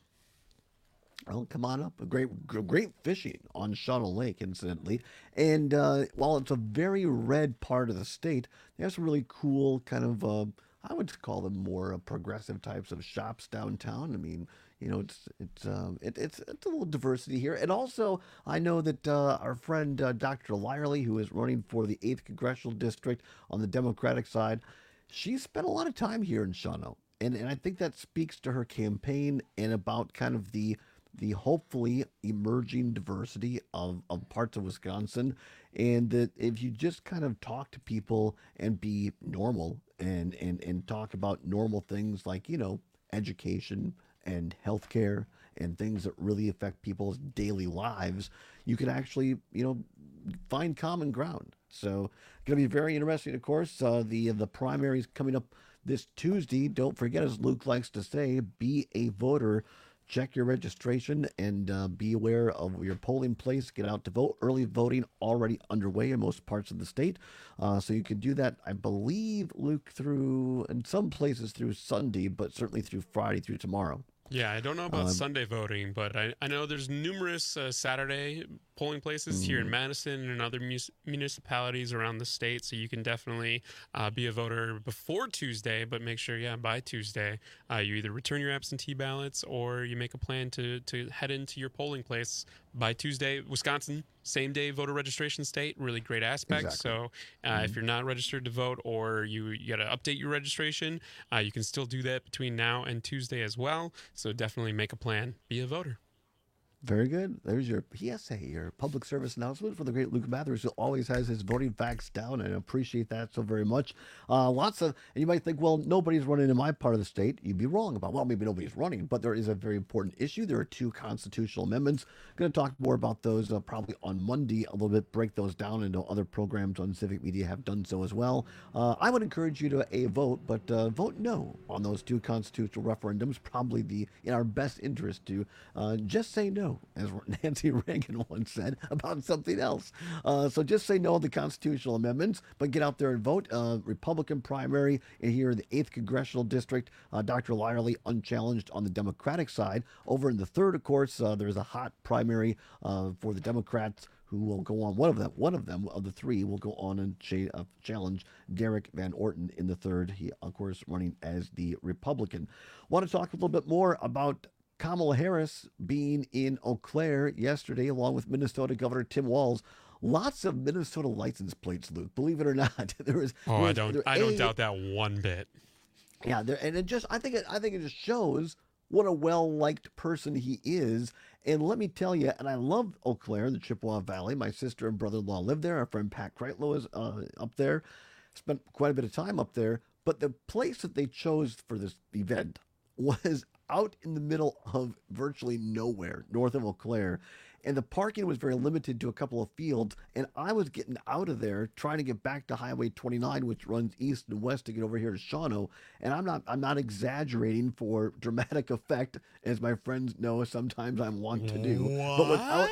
Well, come on up. A great, great fishing on Shawano Lake, incidentally. And uh, while it's a very red part of the state, they have some really cool kind of, uh, I would call them more uh, progressive types of shops downtown. I mean, you know, it's it's um, it, it's it's a little diversity here. And also, I know that uh, our friend uh, Doctor Lyerly, who is running for the eighth Congressional District on the Democratic side, she spent a lot of time here in Shawano. And, and I think that speaks to her campaign and about kind of the the hopefully emerging diversity of, of parts of Wisconsin. And that if you just kind of talk to people and be normal and, and, and talk about normal things like, you know, education and healthcare and things that really affect people's daily lives, you can actually, you know, find common ground. So going to be very interesting, of course. Uh, the, the primaries coming up this Tuesday. Don't forget, as Luke likes to say, be a voter. Check your registration and uh, be aware of your polling place. Get out to vote. Early voting already underway in most parts of the state. Uh, so you can do that, I believe, Luke, through, in some places through Sunday, but certainly through Friday through tomorrow. Yeah, I don't know about Um, Sunday voting, but I, I know there's numerous uh, Saturday polling places here in Mm. Madison and other mus- municipalities around the state, so you can definitely uh, be a voter before Tuesday, but make sure, yeah, by Tuesday, uh, you either return your absentee ballots or you make a plan to, to head into your polling place by Tuesday. Wisconsin, same day voter registration state, really great aspect. Exactly. So uh, if you're not registered to vote or you, you got to update your registration, uh, you can still do that between now and Tuesday as well. So definitely make a plan, be a voter. Very good. There's your P S A, your public service announcement for the great Luke Mathers, who always has his voting facts down, and I appreciate that so very much. Uh, lots of, and you might think, well, nobody's running in my part of the state. You'd be wrong about, well, maybe nobody's running, but there is a very important issue. There are two constitutional amendments. Going to talk more about those uh, probably on Monday a little bit, break those down into other programs on Civic Media have done so as well. Uh, I would encourage you to a vote, but uh, vote no on those two constitutional referendums. Probably the in our best interest to uh, just say no, as Nancy Reagan once said about something else. Uh, so just say no to the constitutional amendments, but get out there and vote. Uh, Republican primary here in the eighth Congressional District. Uh, Doctor Lyerly unchallenged on the Democratic side. Over in the third, of course, uh, there's a hot primary uh, for the Democrats, who will go on. One of them, one of them of the three, will go on and cha- uh, challenge Derek Van Orton in the third. He, of course, running as the Republican. Want to talk a little bit more about Kamala Harris being in Eau Claire yesterday, along with Minnesota Governor Tim Walz. Lots of Minnesota license plates, Luke. Believe it or not, there was. Oh, there I was- don't, there- I don't A, doubt that one bit. Yeah, there, and it just, I think, it, I think it just shows what a well-liked person he is. And let me tell you, and I love Eau Claire, the Chippewa Valley. My sister and brother-in-law live there. Our friend Pat Kreitlow is uh, up there. Spent quite a bit of time up there. But the place that they chose for this event was out in the middle of virtually nowhere, north of Eau Claire. And the parking was very limited to a couple of fields. And I was getting out of there trying to get back to Highway twenty-nine, which runs east and west to get over here to Shawano. And I'm not I'm not exaggerating for dramatic effect, as my friends know sometimes I'm wont to do. But without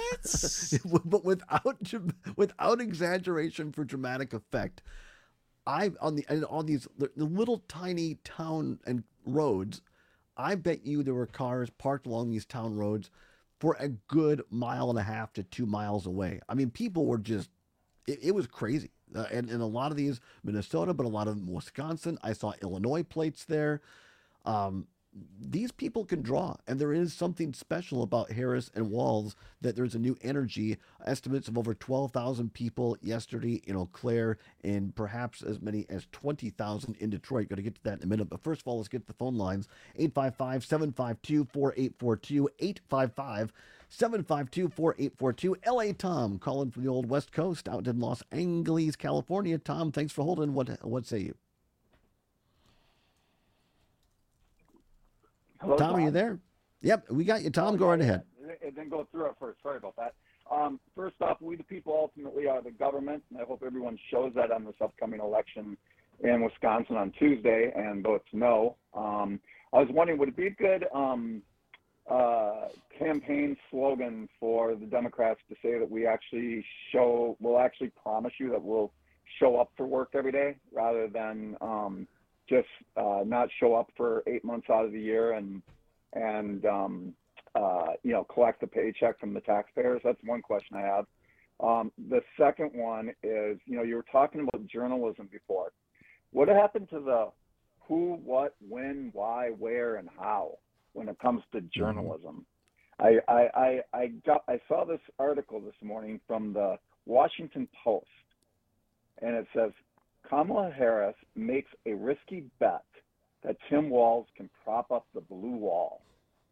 but without without exaggeration for dramatic effect, I on the and on these the little tiny town and roads, I bet you there were cars parked along these town roads for a good mile and a half to two miles away. I mean, people were just, it, it was crazy. Uh, and, and a lot of these, Minnesota, but a lot of them Wisconsin. I saw Illinois plates there. Um, these people can draw, and there is something special about Harris and Walz, that there's a new energy. Estimates of over twelve thousand people yesterday in Eau Claire, and perhaps as many as twenty thousand in Detroit. Going to get to that in a minute, but first of all, let's get to the phone lines. eight five five, seven five two, four eight four two, eight five five, seven five two, four eight four two. L A Tom calling from the old West Coast out in Los Angeles, California. Tom, thanks for holding. What, what say you? Hello, Tom, are you Tom? there? Yep, we got you, Tom. Go right ahead. It didn't go through at first. Sorry about that. Um, first off, we the people ultimately are the government, and I hope everyone shows that on this upcoming election in Wisconsin on Tuesday and votes no. Um, I was wondering, would it be a good um, uh, campaign slogan for the Democrats to say that we actually show, we'll actually promise you that we'll show up for work every day rather than um, just uh, not show up for eight months out of the year and and um, uh, you know, collect the paycheck from the taxpayers? That's one question I have. Um, the second one is, you know, you were talking about journalism before. What happened to the who, what, when, why, where, and how when it comes to journalism? I, I, I, I, got, I saw this article this morning from the Washington Post, and it says, Kamala Harris makes a risky bet that Tim Walz can prop up the blue wall.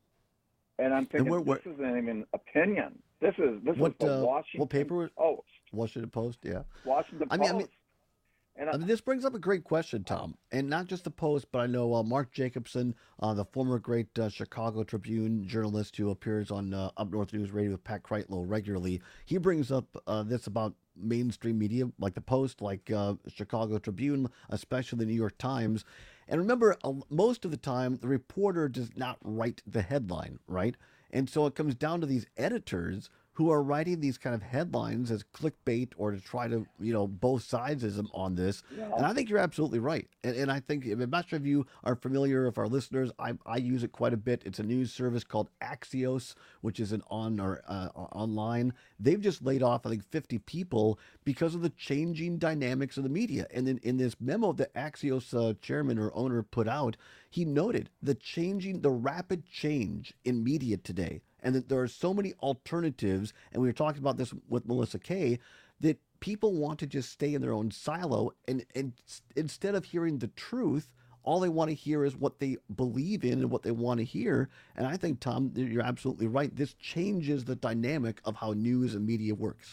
And I'm thinking, where- where- this isn't even opinion. This is this What is the uh, Washington what paper? Post. Washington Post. Yeah. Washington I mean, I Post. mean, And I mean, this brings up a great question, Tom, and not just the Post, but I know uh, Mark Jacobson, uh, the former great uh, Chicago Tribune journalist who appears on uh, Up North News Radio with Pat Kreitlow regularly. He brings up uh, this about mainstream media, like the Post, like uh, Chicago Tribune, especially the New York Times. And remember, uh, most of the time, the reporter does not write the headline, right? And so it comes down to these editors who are writing these kind of headlines as clickbait or to try to, you know, both sides on this. Yeah. And I think you're absolutely right. And, and I think, I'm not sure if you are familiar, if our listeners, I, I use it quite a bit. It's a news service called Axios, which is an on or uh, online. They've just laid off, I think, fifty people because of the changing dynamics of the media. And in, in this memo that Axios uh, chairman or owner put out, he noted the changing, the rapid change in media today. And that there are so many alternatives, and we were talking about this with Melissa Kay, that people want to just stay in their own silo, and, and s- instead of hearing the truth, all they want to hear is what they believe in and what they want to hear. And I think, Tom, you're absolutely right. This changes the dynamic of how news and media works.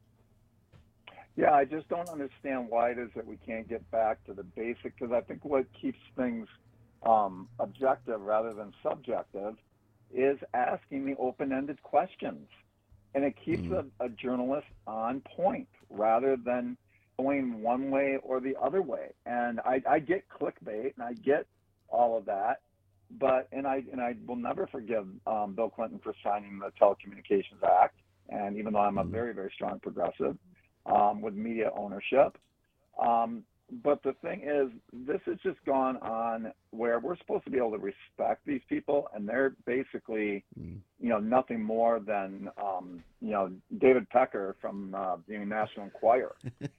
Yeah, I just don't understand why it is that we can't get back to the basic, because I think what keeps things um, objective rather than subjective is asking the open-ended questions. And it keeps Mm-hmm. a, a journalist on point rather than going one way or the other way. And I, I get clickbait and I get all of that, but and I and I will never forgive um, Bill Clinton for signing the Telecommunications Act. And even though I'm a very, very strong progressive um, with media ownership, um, but the thing is, this has just gone on where we're supposed to be able to respect these people, and they're basically, you know, nothing more than, um, you know, David Pecker from uh, the National Enquirer.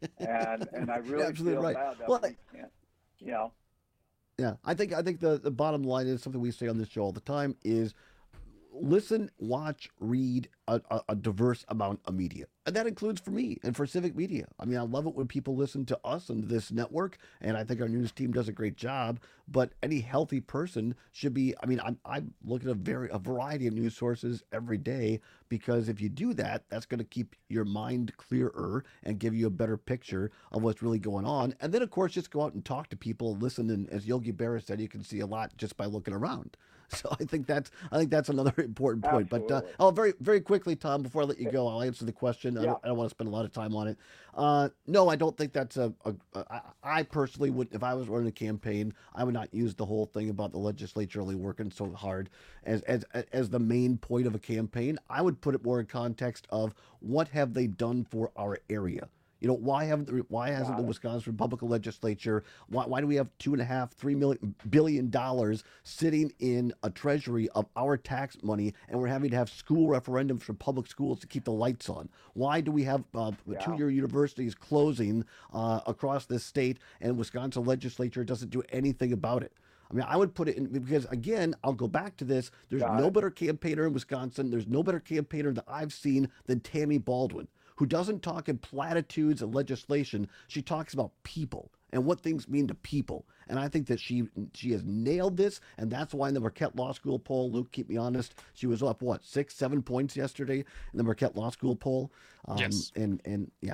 And and I really absolutely feel right. bad that Well, we can't, you know. Yeah, I think I think the, the bottom line is something we say on this show all the time is listen, watch, read a, a, a diverse amount of media. And that includes for me and for Civic Media. I mean, I love it when people listen to us and this network, and I think our news team does a great job. But any healthy person should be, I mean, I'm, I'm looking at a, very, a variety of news sources every day, because if you do that, that's going to keep your mind clearer and give you a better picture of what's really going on. And then, of course, just go out and talk to people and listen. And as Yogi Berra said, you can see a lot just by looking around. So I think that's I think that's another important point. But uh, Absolutely. oh, very very quickly, Tom, before I let you go, I'll answer the question. I, Yeah. don't, I don't want to spend a lot of time on it. Uh, no, I don't think that's a. a, a I, I personally would, if I was running a campaign, I would not use the whole thing about the legislature only working so hard as as as the main point of a campaign. I would put it more in context of what have they done for our area. You know, why haven't the, why hasn't the Wisconsin Republican legislature, why, why do we have two and a half, three million billion dollars sitting in a treasury of our tax money, and we're having to have school referendums for public schools to keep the lights on? Why do we have uh, Yeah. two-year universities closing uh, across this state, and Wisconsin legislature doesn't do anything about it? I mean, I would put it in, because, again, I'll go back to this. There's Got no it. better campaigner in Wisconsin. There's no better campaigner that I've seen than Tammy Baldwin, who doesn't talk in platitudes and legislation. She talks about people and what things mean to people. And I think that she she has nailed this, and that's why in the Marquette Law School poll, Luke, keep me honest, she was up, what, six, seven points yesterday in the Marquette Law School poll? Um, Yes. And, and yeah.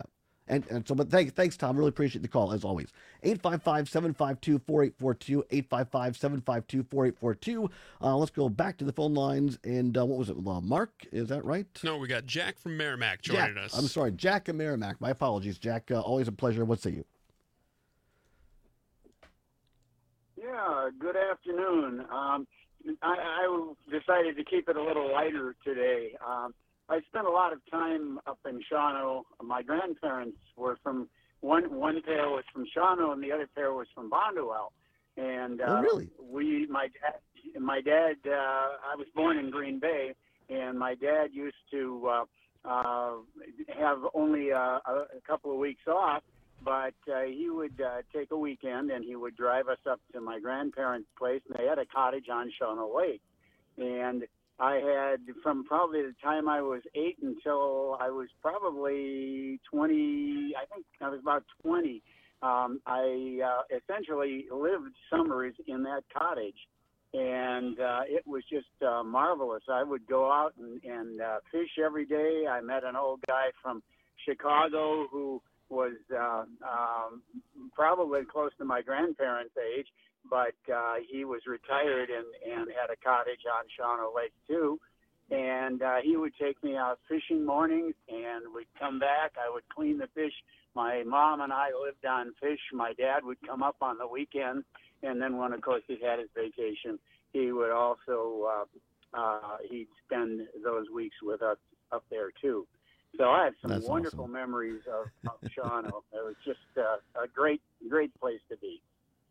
And, and so, but thanks, thanks, Tom. Really appreciate the call, as always. eight five five, seven five two, four eight four two, eight five five, seven five two, four eight four two. Uh, let's go back to the phone lines. And uh, what was it? Uh, Mark, is that right? No, we got Jack from Merrimack joining Jack, us. I'm sorry, Jack and Merrimack. My apologies, Jack. Uh, always a pleasure. What say you? Yeah, good afternoon. Um, I, I decided to keep it a little lighter today. Um, I spent a lot of time up in Shawano. My grandparents were from, one one pair was from Shawano and the other pair was from Bondwell. And uh, oh, really? we, my dad, my dad uh, I was born in Green Bay, and my dad used to uh, uh, have only uh, a, a couple of weeks off. But uh, he would uh, take a weekend and he would drive us up to my grandparents' place, and they had a cottage on Shawano Lake. And I had, from probably the time I was eight until I was probably twenty, I think I was about twenty, um, I uh, essentially lived summers in that cottage. And uh, it was just uh, marvelous. I would go out and, and uh, fish every day. I met an old guy from Chicago who was uh, um, probably close to my grandparents' age, but uh, he was retired and, and had a cottage on Shawano Lake too. And uh, he would take me out fishing mornings, and we'd come back. I would clean the fish. My mom and I lived on fish. My dad would come up on the weekend, and then when, of course, he had his vacation, he would also uh, uh, he'd spend those weeks with us up there too. So I have some That's wonderful awesome. memories of, of Shawano. It was just uh, a great, great place to be.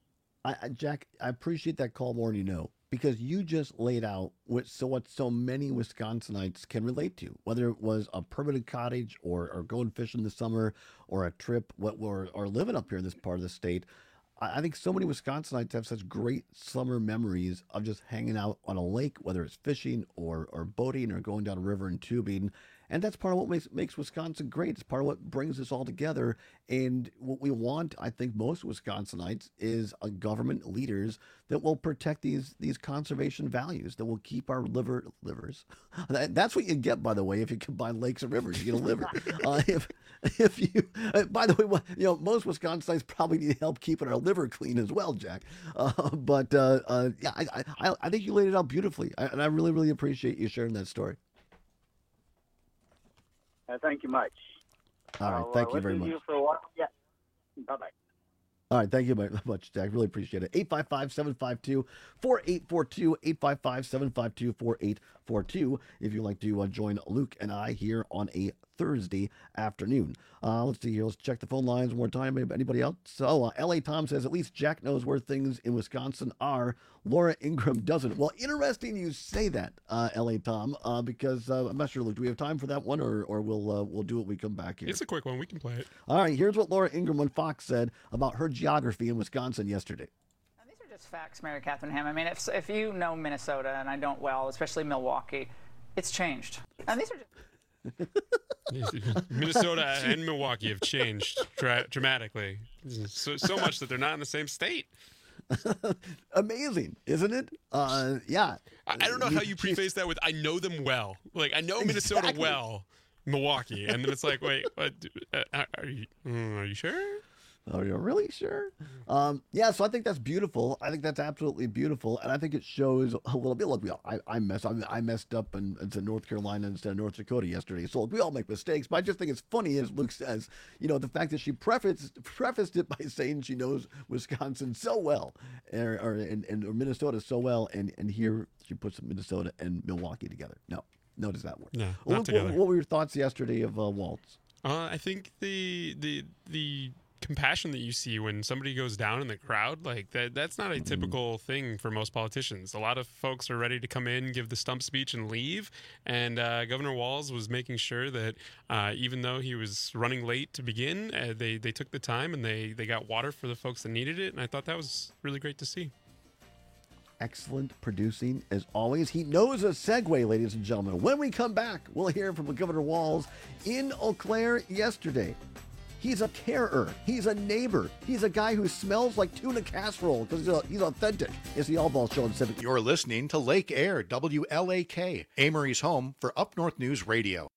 I, I, Jack, I appreciate that call more than you know, because you just laid out what so what so many Wisconsinites can relate to, whether it was a permanent cottage or, or going fishing this summer or a trip, what or, or living up here in this part of the state. I, I think so many Wisconsinites have such great summer memories of just hanging out on a lake, whether it's fishing or, or boating or going down a river and tubing. And that's part of what makes makes Wisconsin great. It's part of what brings us all together. And what we want, I think, most Wisconsinites is a government leaders that will protect these these conservation values, that will keep our liver livers. That, that's what you get, by the way, if you combine lakes and rivers. You get a liver. uh, if if you, uh, by the way, well, you know, most Wisconsinites probably need help keeping our liver clean as well, Jack. Uh, but uh, uh, yeah, I, I I think you laid it out beautifully, I, and I really really appreciate you sharing that story. Uh, thank you much. All right, I'll, thank uh, you very listen much. to you for a while. Yeah. Bye-bye. All right, thank you very much, Jack. Really appreciate it. eight five five, seven five two, four eight four two, eight five five, seven five two, four eight four two if you'd like to uh, join Luke and I here on a Thursday afternoon. Uh, let's see here. Let's check the phone lines one more time. Anybody else? So uh, L A Tom says, at least Jack knows where things in Wisconsin are. Laura Ingram doesn't. Well, interesting you say that, uh, L A Tom, uh, because uh, I'm not sure, Luke, do we have time for that one, or, or we'll uh, we'll do it when we come back here? It's a quick one. We can play it. All right, here's what Laura Ingram on Fox said about her geography in Wisconsin yesterday. These are just facts, Mary Catherine Ham. I mean, if, if you know Minnesota, and I don't well, especially Milwaukee, it's changed. And these are just... Minnesota and Milwaukee have changed dra- dramatically, so, so much that they're not in the same state. Amazing, isn't it? Uh, yeah. I, I don't know how you preface that with "I know them well." Like I know Minnesota Exactly. well, Milwaukee, and then it's like, wait, what, uh, are you? Mm, are you sure? Are you really sure? Um, yeah, so I think that's beautiful. I think that's absolutely beautiful, and I think it shows a little bit. Look, we all, I, I messed, I, I messed up and into North Carolina instead of North Dakota yesterday. So look, we all make mistakes, but I just think it's funny, as Luke says, you know, the fact that she prefaced prefaced it by saying she knows Wisconsin so well, or, or and, and or Minnesota so well, and and here she puts Minnesota and Milwaukee together. No, no, does that work? No, Well, not what, together. what, what were your thoughts yesterday of uh, Waltz? Uh, I think the the the compassion that you see when somebody goes down in the crowd, like that that's not a typical thing for most politicians. A lot of folks are ready to come in, give the stump speech, and leave. And uh, Governor Walz was making sure that uh, even though he was running late to begin, uh, they they took the time and they they got water for the folks that needed it. And I thought that was really great to see. Excellent producing as always. He knows a segue, ladies and gentlemen. When we come back, we'll hear from Governor Walz in Eau Claire yesterday. He's a carer. He's a neighbor. He's a guy who smells like tuna casserole because he's, he's authentic. It's the All Ball Show on Civic. You're listening to Lake Air, W L A K, Amory's home for Up North News Radio.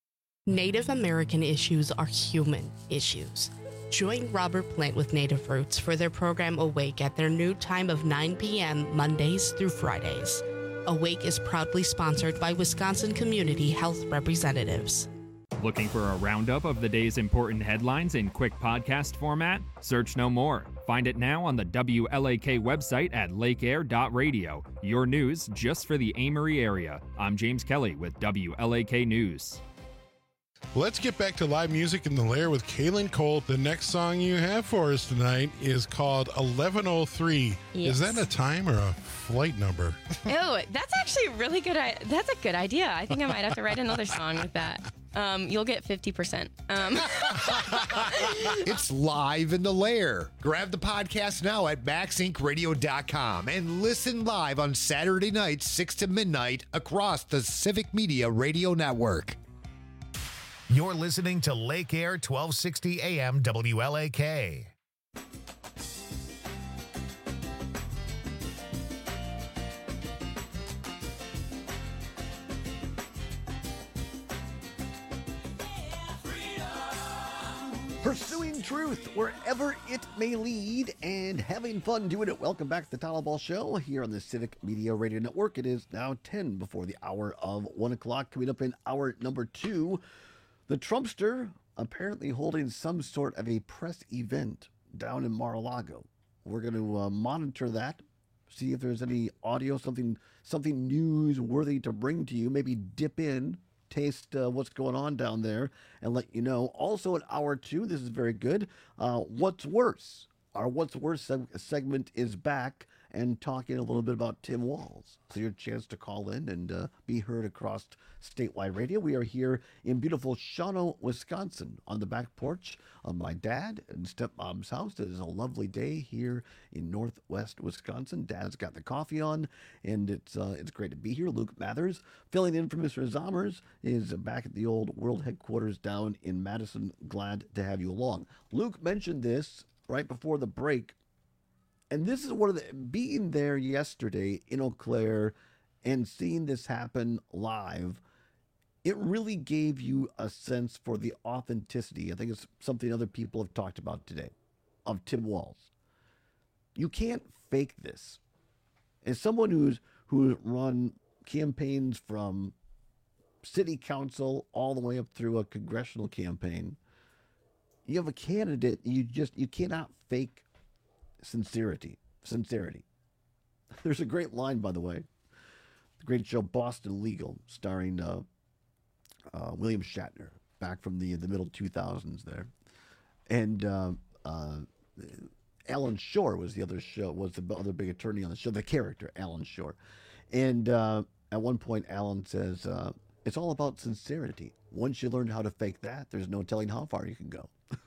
Native American issues are human issues. Join Robert Plant with Native Roots for their program Awake at their new time of nine p.m. Mondays through Fridays. Awake is proudly sponsored by Wisconsin Community Health Representatives. Looking for a roundup of the day's important headlines in quick podcast format? Search no more. Find it now on the W L A K website at lake air dot radio. Your news just for the Amory area. I'm James Kelly with W L A K News. Let's get back to live music in the Lair with Kaylin Colt. The next song you have for us tonight is called eleven oh three. Yes. Is that a time or a flight number? Ew, that's actually a really good. I- that's a good idea. I think I might have to write another song with that. Um, you'll get fifty percent. Um. It's live in the Lair. Grab the podcast now at max inc radio dot com and listen live on Saturday nights, six to midnight, across the Civic Media Radio Network. You're listening to Lake Air twelve sixty A M W L A K. Pursuing truth wherever it may lead and having fun doing it. Welcome back to the Tyler Ball Show here on the Civic Media Radio Network. It is now ten before the hour of one o'clock. Coming up in hour number two, the Trumpster apparently holding some sort of a press event down in Mar-a-Lago. We're going to uh, monitor that, see if there's any audio, something something newsworthy to bring to you, maybe dip in, taste uh, what's going on down there, and let you know. Also in hour two, this is very good, uh, What's Worse? Our What's Worse seg- segment is back and talking a little bit about Tim Walz. So your chance to call in and uh, be heard across statewide radio. We are here in beautiful Shawano, Wisconsin, on the back porch of my dad and stepmom's house. It is a lovely day here in northwest Wisconsin. Dad's got the coffee on, and it's uh, it's great to be here. Luke Mathers, filling in for Mister Zommers, is back at the old world headquarters down in Madison. Glad to have you along. Luke mentioned this right before the break. And this is one of the, being there yesterday in Eau Claire and seeing this happen live, it really gave you a sense for the authenticity. I think it's something other people have talked about today, of Tim Walz. You can't fake this. As someone who's who's run campaigns from city council all the way up through a congressional campaign, you have a candidate, you just, you cannot fake sincerity. Sincerity. There's a great line, by the way. The great show Boston Legal, starring uh, uh, William Shatner, back from the the middle two thousands there, and uh, uh, Alan Shore was the other show was the other big attorney on the show. The character Alan Shore, and uh, at one point Alan says, uh, "It's all about sincerity. Once you learn how to fake that, there's no telling how far you can go."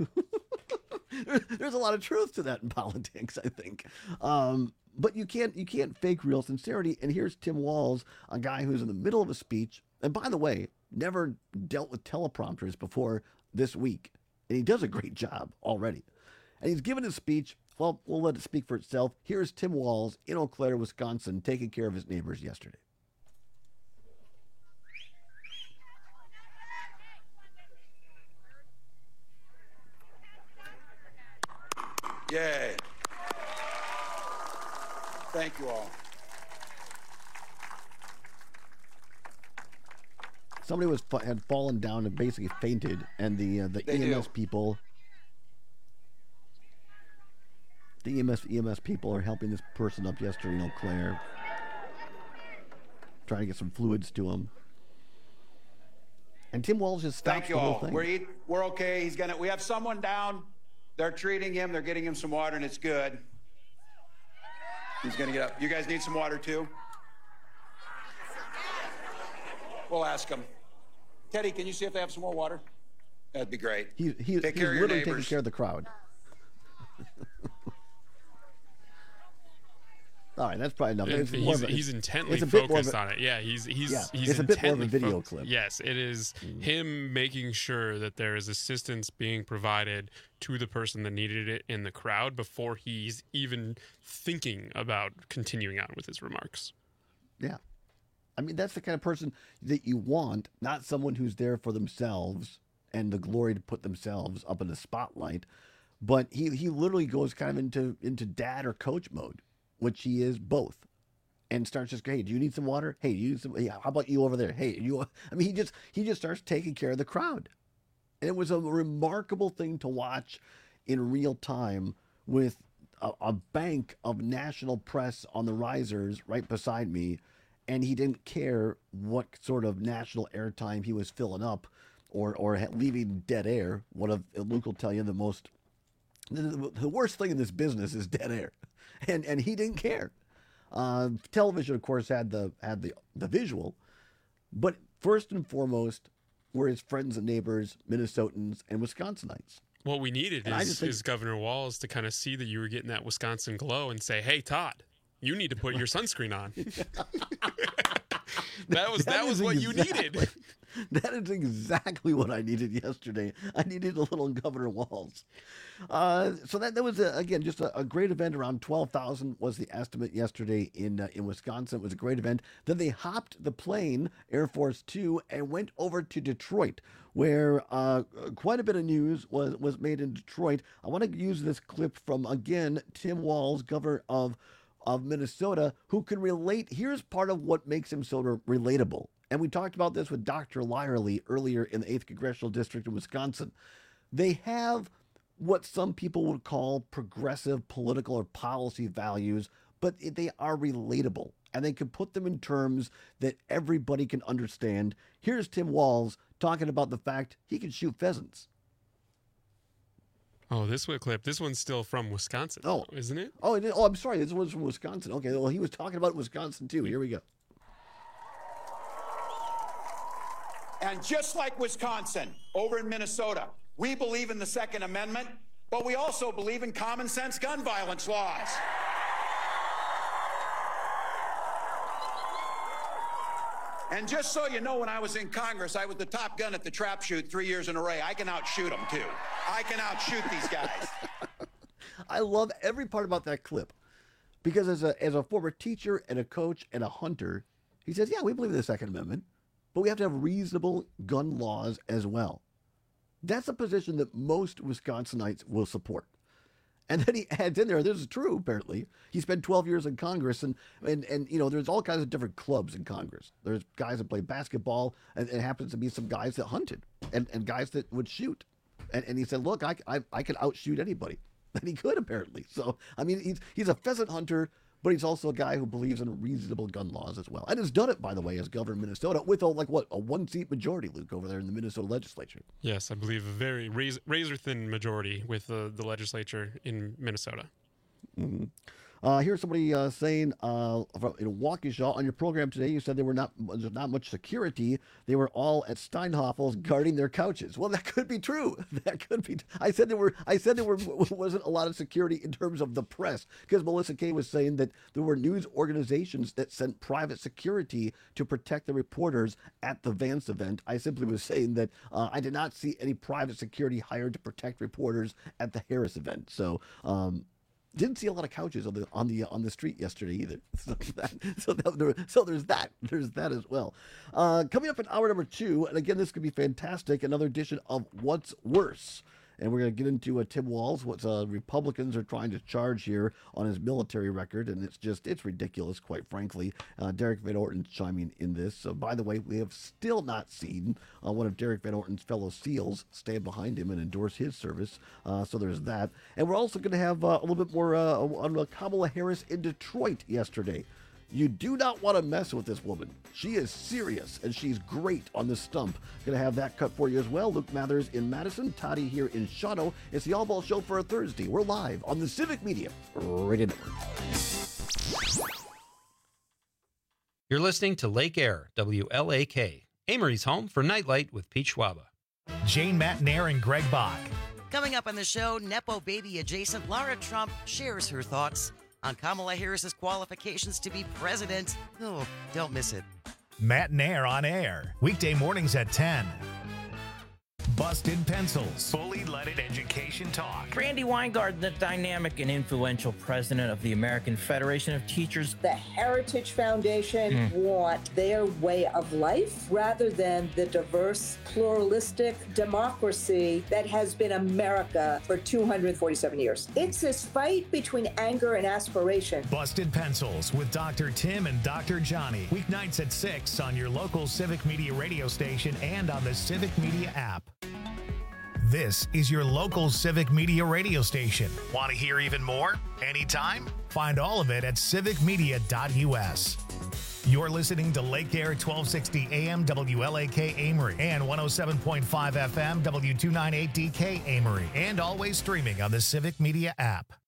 There's a lot of truth to that in politics, I think. Um, but you can't you can't fake real sincerity. And here's Tim Walz, a guy who's in the middle of a speech, and by the way, never dealt with teleprompters before this week. And he does a great job already. And he's given his speech. Well, we'll let it speak for itself. Here's Tim Walz in Eau Claire, Wisconsin, taking care of his neighbors yesterday. Yay. Thank you all. Somebody was had fallen down and basically fainted, and the uh, the They E M S do. people, the E M S E M S people are helping this person up yesterday in Eau Claire, trying to get some fluids to him. And Tim Walz just stops Thank you the whole all. thing. We're eat, we're okay. He's gonna. We have someone down. They're treating him. They're getting him some water, and it's good. He's gonna get up. You guys need some water too? We'll ask him. Teddy, can you see if they have some more water? That'd be great. He, he, Take he's care of your literally taking neighbors. care of the crowd. All right, that's probably enough. And It's more he's, of a- he's it's- intently it's a bit more of focused a- on it. Yeah, he's he's Yeah, he's it's a bit more of a intently video fo- clip. Yes, it is him making sure that there is assistance being provided to the person that needed it in the crowd before he's even thinking about continuing on with his remarks. Yeah. I mean, that's the kind of person that you want, not someone who's there for themselves and the glory to put themselves up in the spotlight. But he, he literally goes kind of into, into dad or coach mode, which he is both. And starts just, hey, do you need some water? Hey, do you need some, hey, how about you over there? Hey, you, I mean, he just, he just starts taking care of the crowd. And it was a remarkable thing to watch in real time with a, a bank of national press on the risers right beside me. And he didn't care what sort of national airtime he was filling up or, or leaving dead air. One of Luke will tell you the most, the, the worst thing in this business is dead air. And, and he didn't care. Uh, television, of course, had the had the, the visual, but first and foremost were his friends and neighbors, Minnesotans and Wisconsinites. What we needed And I is, just think- is Governor Walz to kind of see that you were getting that Wisconsin glow and say, "Hey, Todd, you need to put your sunscreen on." that was that, That was is what exactly- you needed. That is exactly what I needed yesterday. I needed a little Governor Walz. Uh, so that, that was, a, again, just a, a great event. Around twelve thousand was the estimate yesterday in uh, in Wisconsin. It was a great event. Then they hopped the plane, Air Force Two, and went over to Detroit, where uh, quite a bit of news was, was made in Detroit. I want to use this clip from, again, Tim Walz, governor of, of Minnesota, who can relate. Here's part of what makes him so relatable. And we talked about this with Doctor Lyerly earlier in the eighth Congressional District in Wisconsin. They have what some people would call progressive political or policy values, but they are relatable. And they can put them in terms that everybody can understand. Here's Tim Walz talking about the fact he can shoot pheasants. Oh, this one clip. This one's still from Wisconsin, Oh, isn't it? Oh, it is- oh, I'm sorry. This one's from Wisconsin. Okay, well, he was talking about Wisconsin, too. Here we go. And just like Wisconsin, over in Minnesota, we believe in the Second Amendment, but we also believe in common sense gun violence laws. And just so you know, when I was in Congress, I was the top gun at the trap shoot three years in a row. I can outshoot them, too. I can outshoot these guys. I love every part about that clip because as a as a former teacher and a coach and a hunter, he says, yeah, we believe in the Second Amendment, but we have to have reasonable gun laws as well. That's a position that most Wisconsinites will support. And then he adds in there, this is true, apparently. He spent twelve years in Congress, and, and, and you know, there's all kinds of different clubs in Congress. There's guys that play basketball, and it happens to be some guys that hunted, and, and guys that would shoot. And, and he said, look, I, I, I can outshoot anybody. And he could, apparently. So, I mean, he's, he's a pheasant hunter, but he's also a guy who believes in reasonable gun laws as well. And has done it, by the way, as governor of Minnesota with, a, like, what, a one-seat majority, Luke, over there in the Minnesota legislature. Yes, I believe a very razor, razor-thin majority with the, the legislature in Minnesota. Mm-hmm. Uh, here's somebody uh, saying uh, from, in Waukesha, on your program today, you said there were not there's not much security. They were all at Steinhoffel's guarding their couches. Well, that could be true. That could be. I said there were. I said there were wasn't a lot of security in terms of the press because Melissa Kay was saying that there were news organizations that sent private security to protect the reporters at the Vance event. I simply was saying that uh, I did not see any private security hired to protect reporters at the Harris event. So. Um, Didn't see a lot of couches on the on the on the street yesterday either. So that, so, that, so there's that. There's that as well. Uh, coming up in hour number two, and again, this could be fantastic. Another edition of What's Worse, and we're going to get into uh, Tim Walz, what uh, Republicans are trying to charge here on his military record, and it's just it's ridiculous, quite frankly. Uh, Derek Van Orton's chiming in this. So, by the way, we have still not seen uh, one of Derek Van Orton's fellow SEALs stand behind him and endorse his service. Uh, so there's that, and we're also going to have uh, a little bit more uh, on uh, Kamala Harris in Detroit yesterday. You do not want to mess with this woman. She is serious, and she's great on the stump. Going to have that cut for you as well. Luke Mathers in Madison, Toddy here in Shadow. It's the All Ball Show for a Thursday. We're live on the Civic Media Radio Network. You're listening to Lake Air, W L A K, Amory's home for Nightlight with Pete Schwaba. Jane Matnair and Greg Bach. Coming up on the show, Nepo baby adjacent Lara Trump shares her thoughts on Kamala Harris's qualifications to be president. Oh, don't miss it. Matt Nair on air, weekday mornings at ten. Busted Pencils, fully leaded education talk. Randy Weingart, the dynamic and influential president of the American Federation of Teachers. The Heritage Foundation Mm. want their way of life rather than the diverse, pluralistic democracy that has been America for two hundred forty-seven years. It's this fight between anger and aspiration. Busted Pencils with Doctor Tim and Doctor Johnny. Weeknights at six on your local Civic Media radio station and on the Civic Media app. This is your local Civic Media radio station. Want to hear even more? Anytime? Find all of it at civic media dot u s. You're listening to Lake Air twelve sixty A M W L A K Amory and one oh seven point five F M W two ninety-eight D K Amory, and always streaming on the Civic Media app.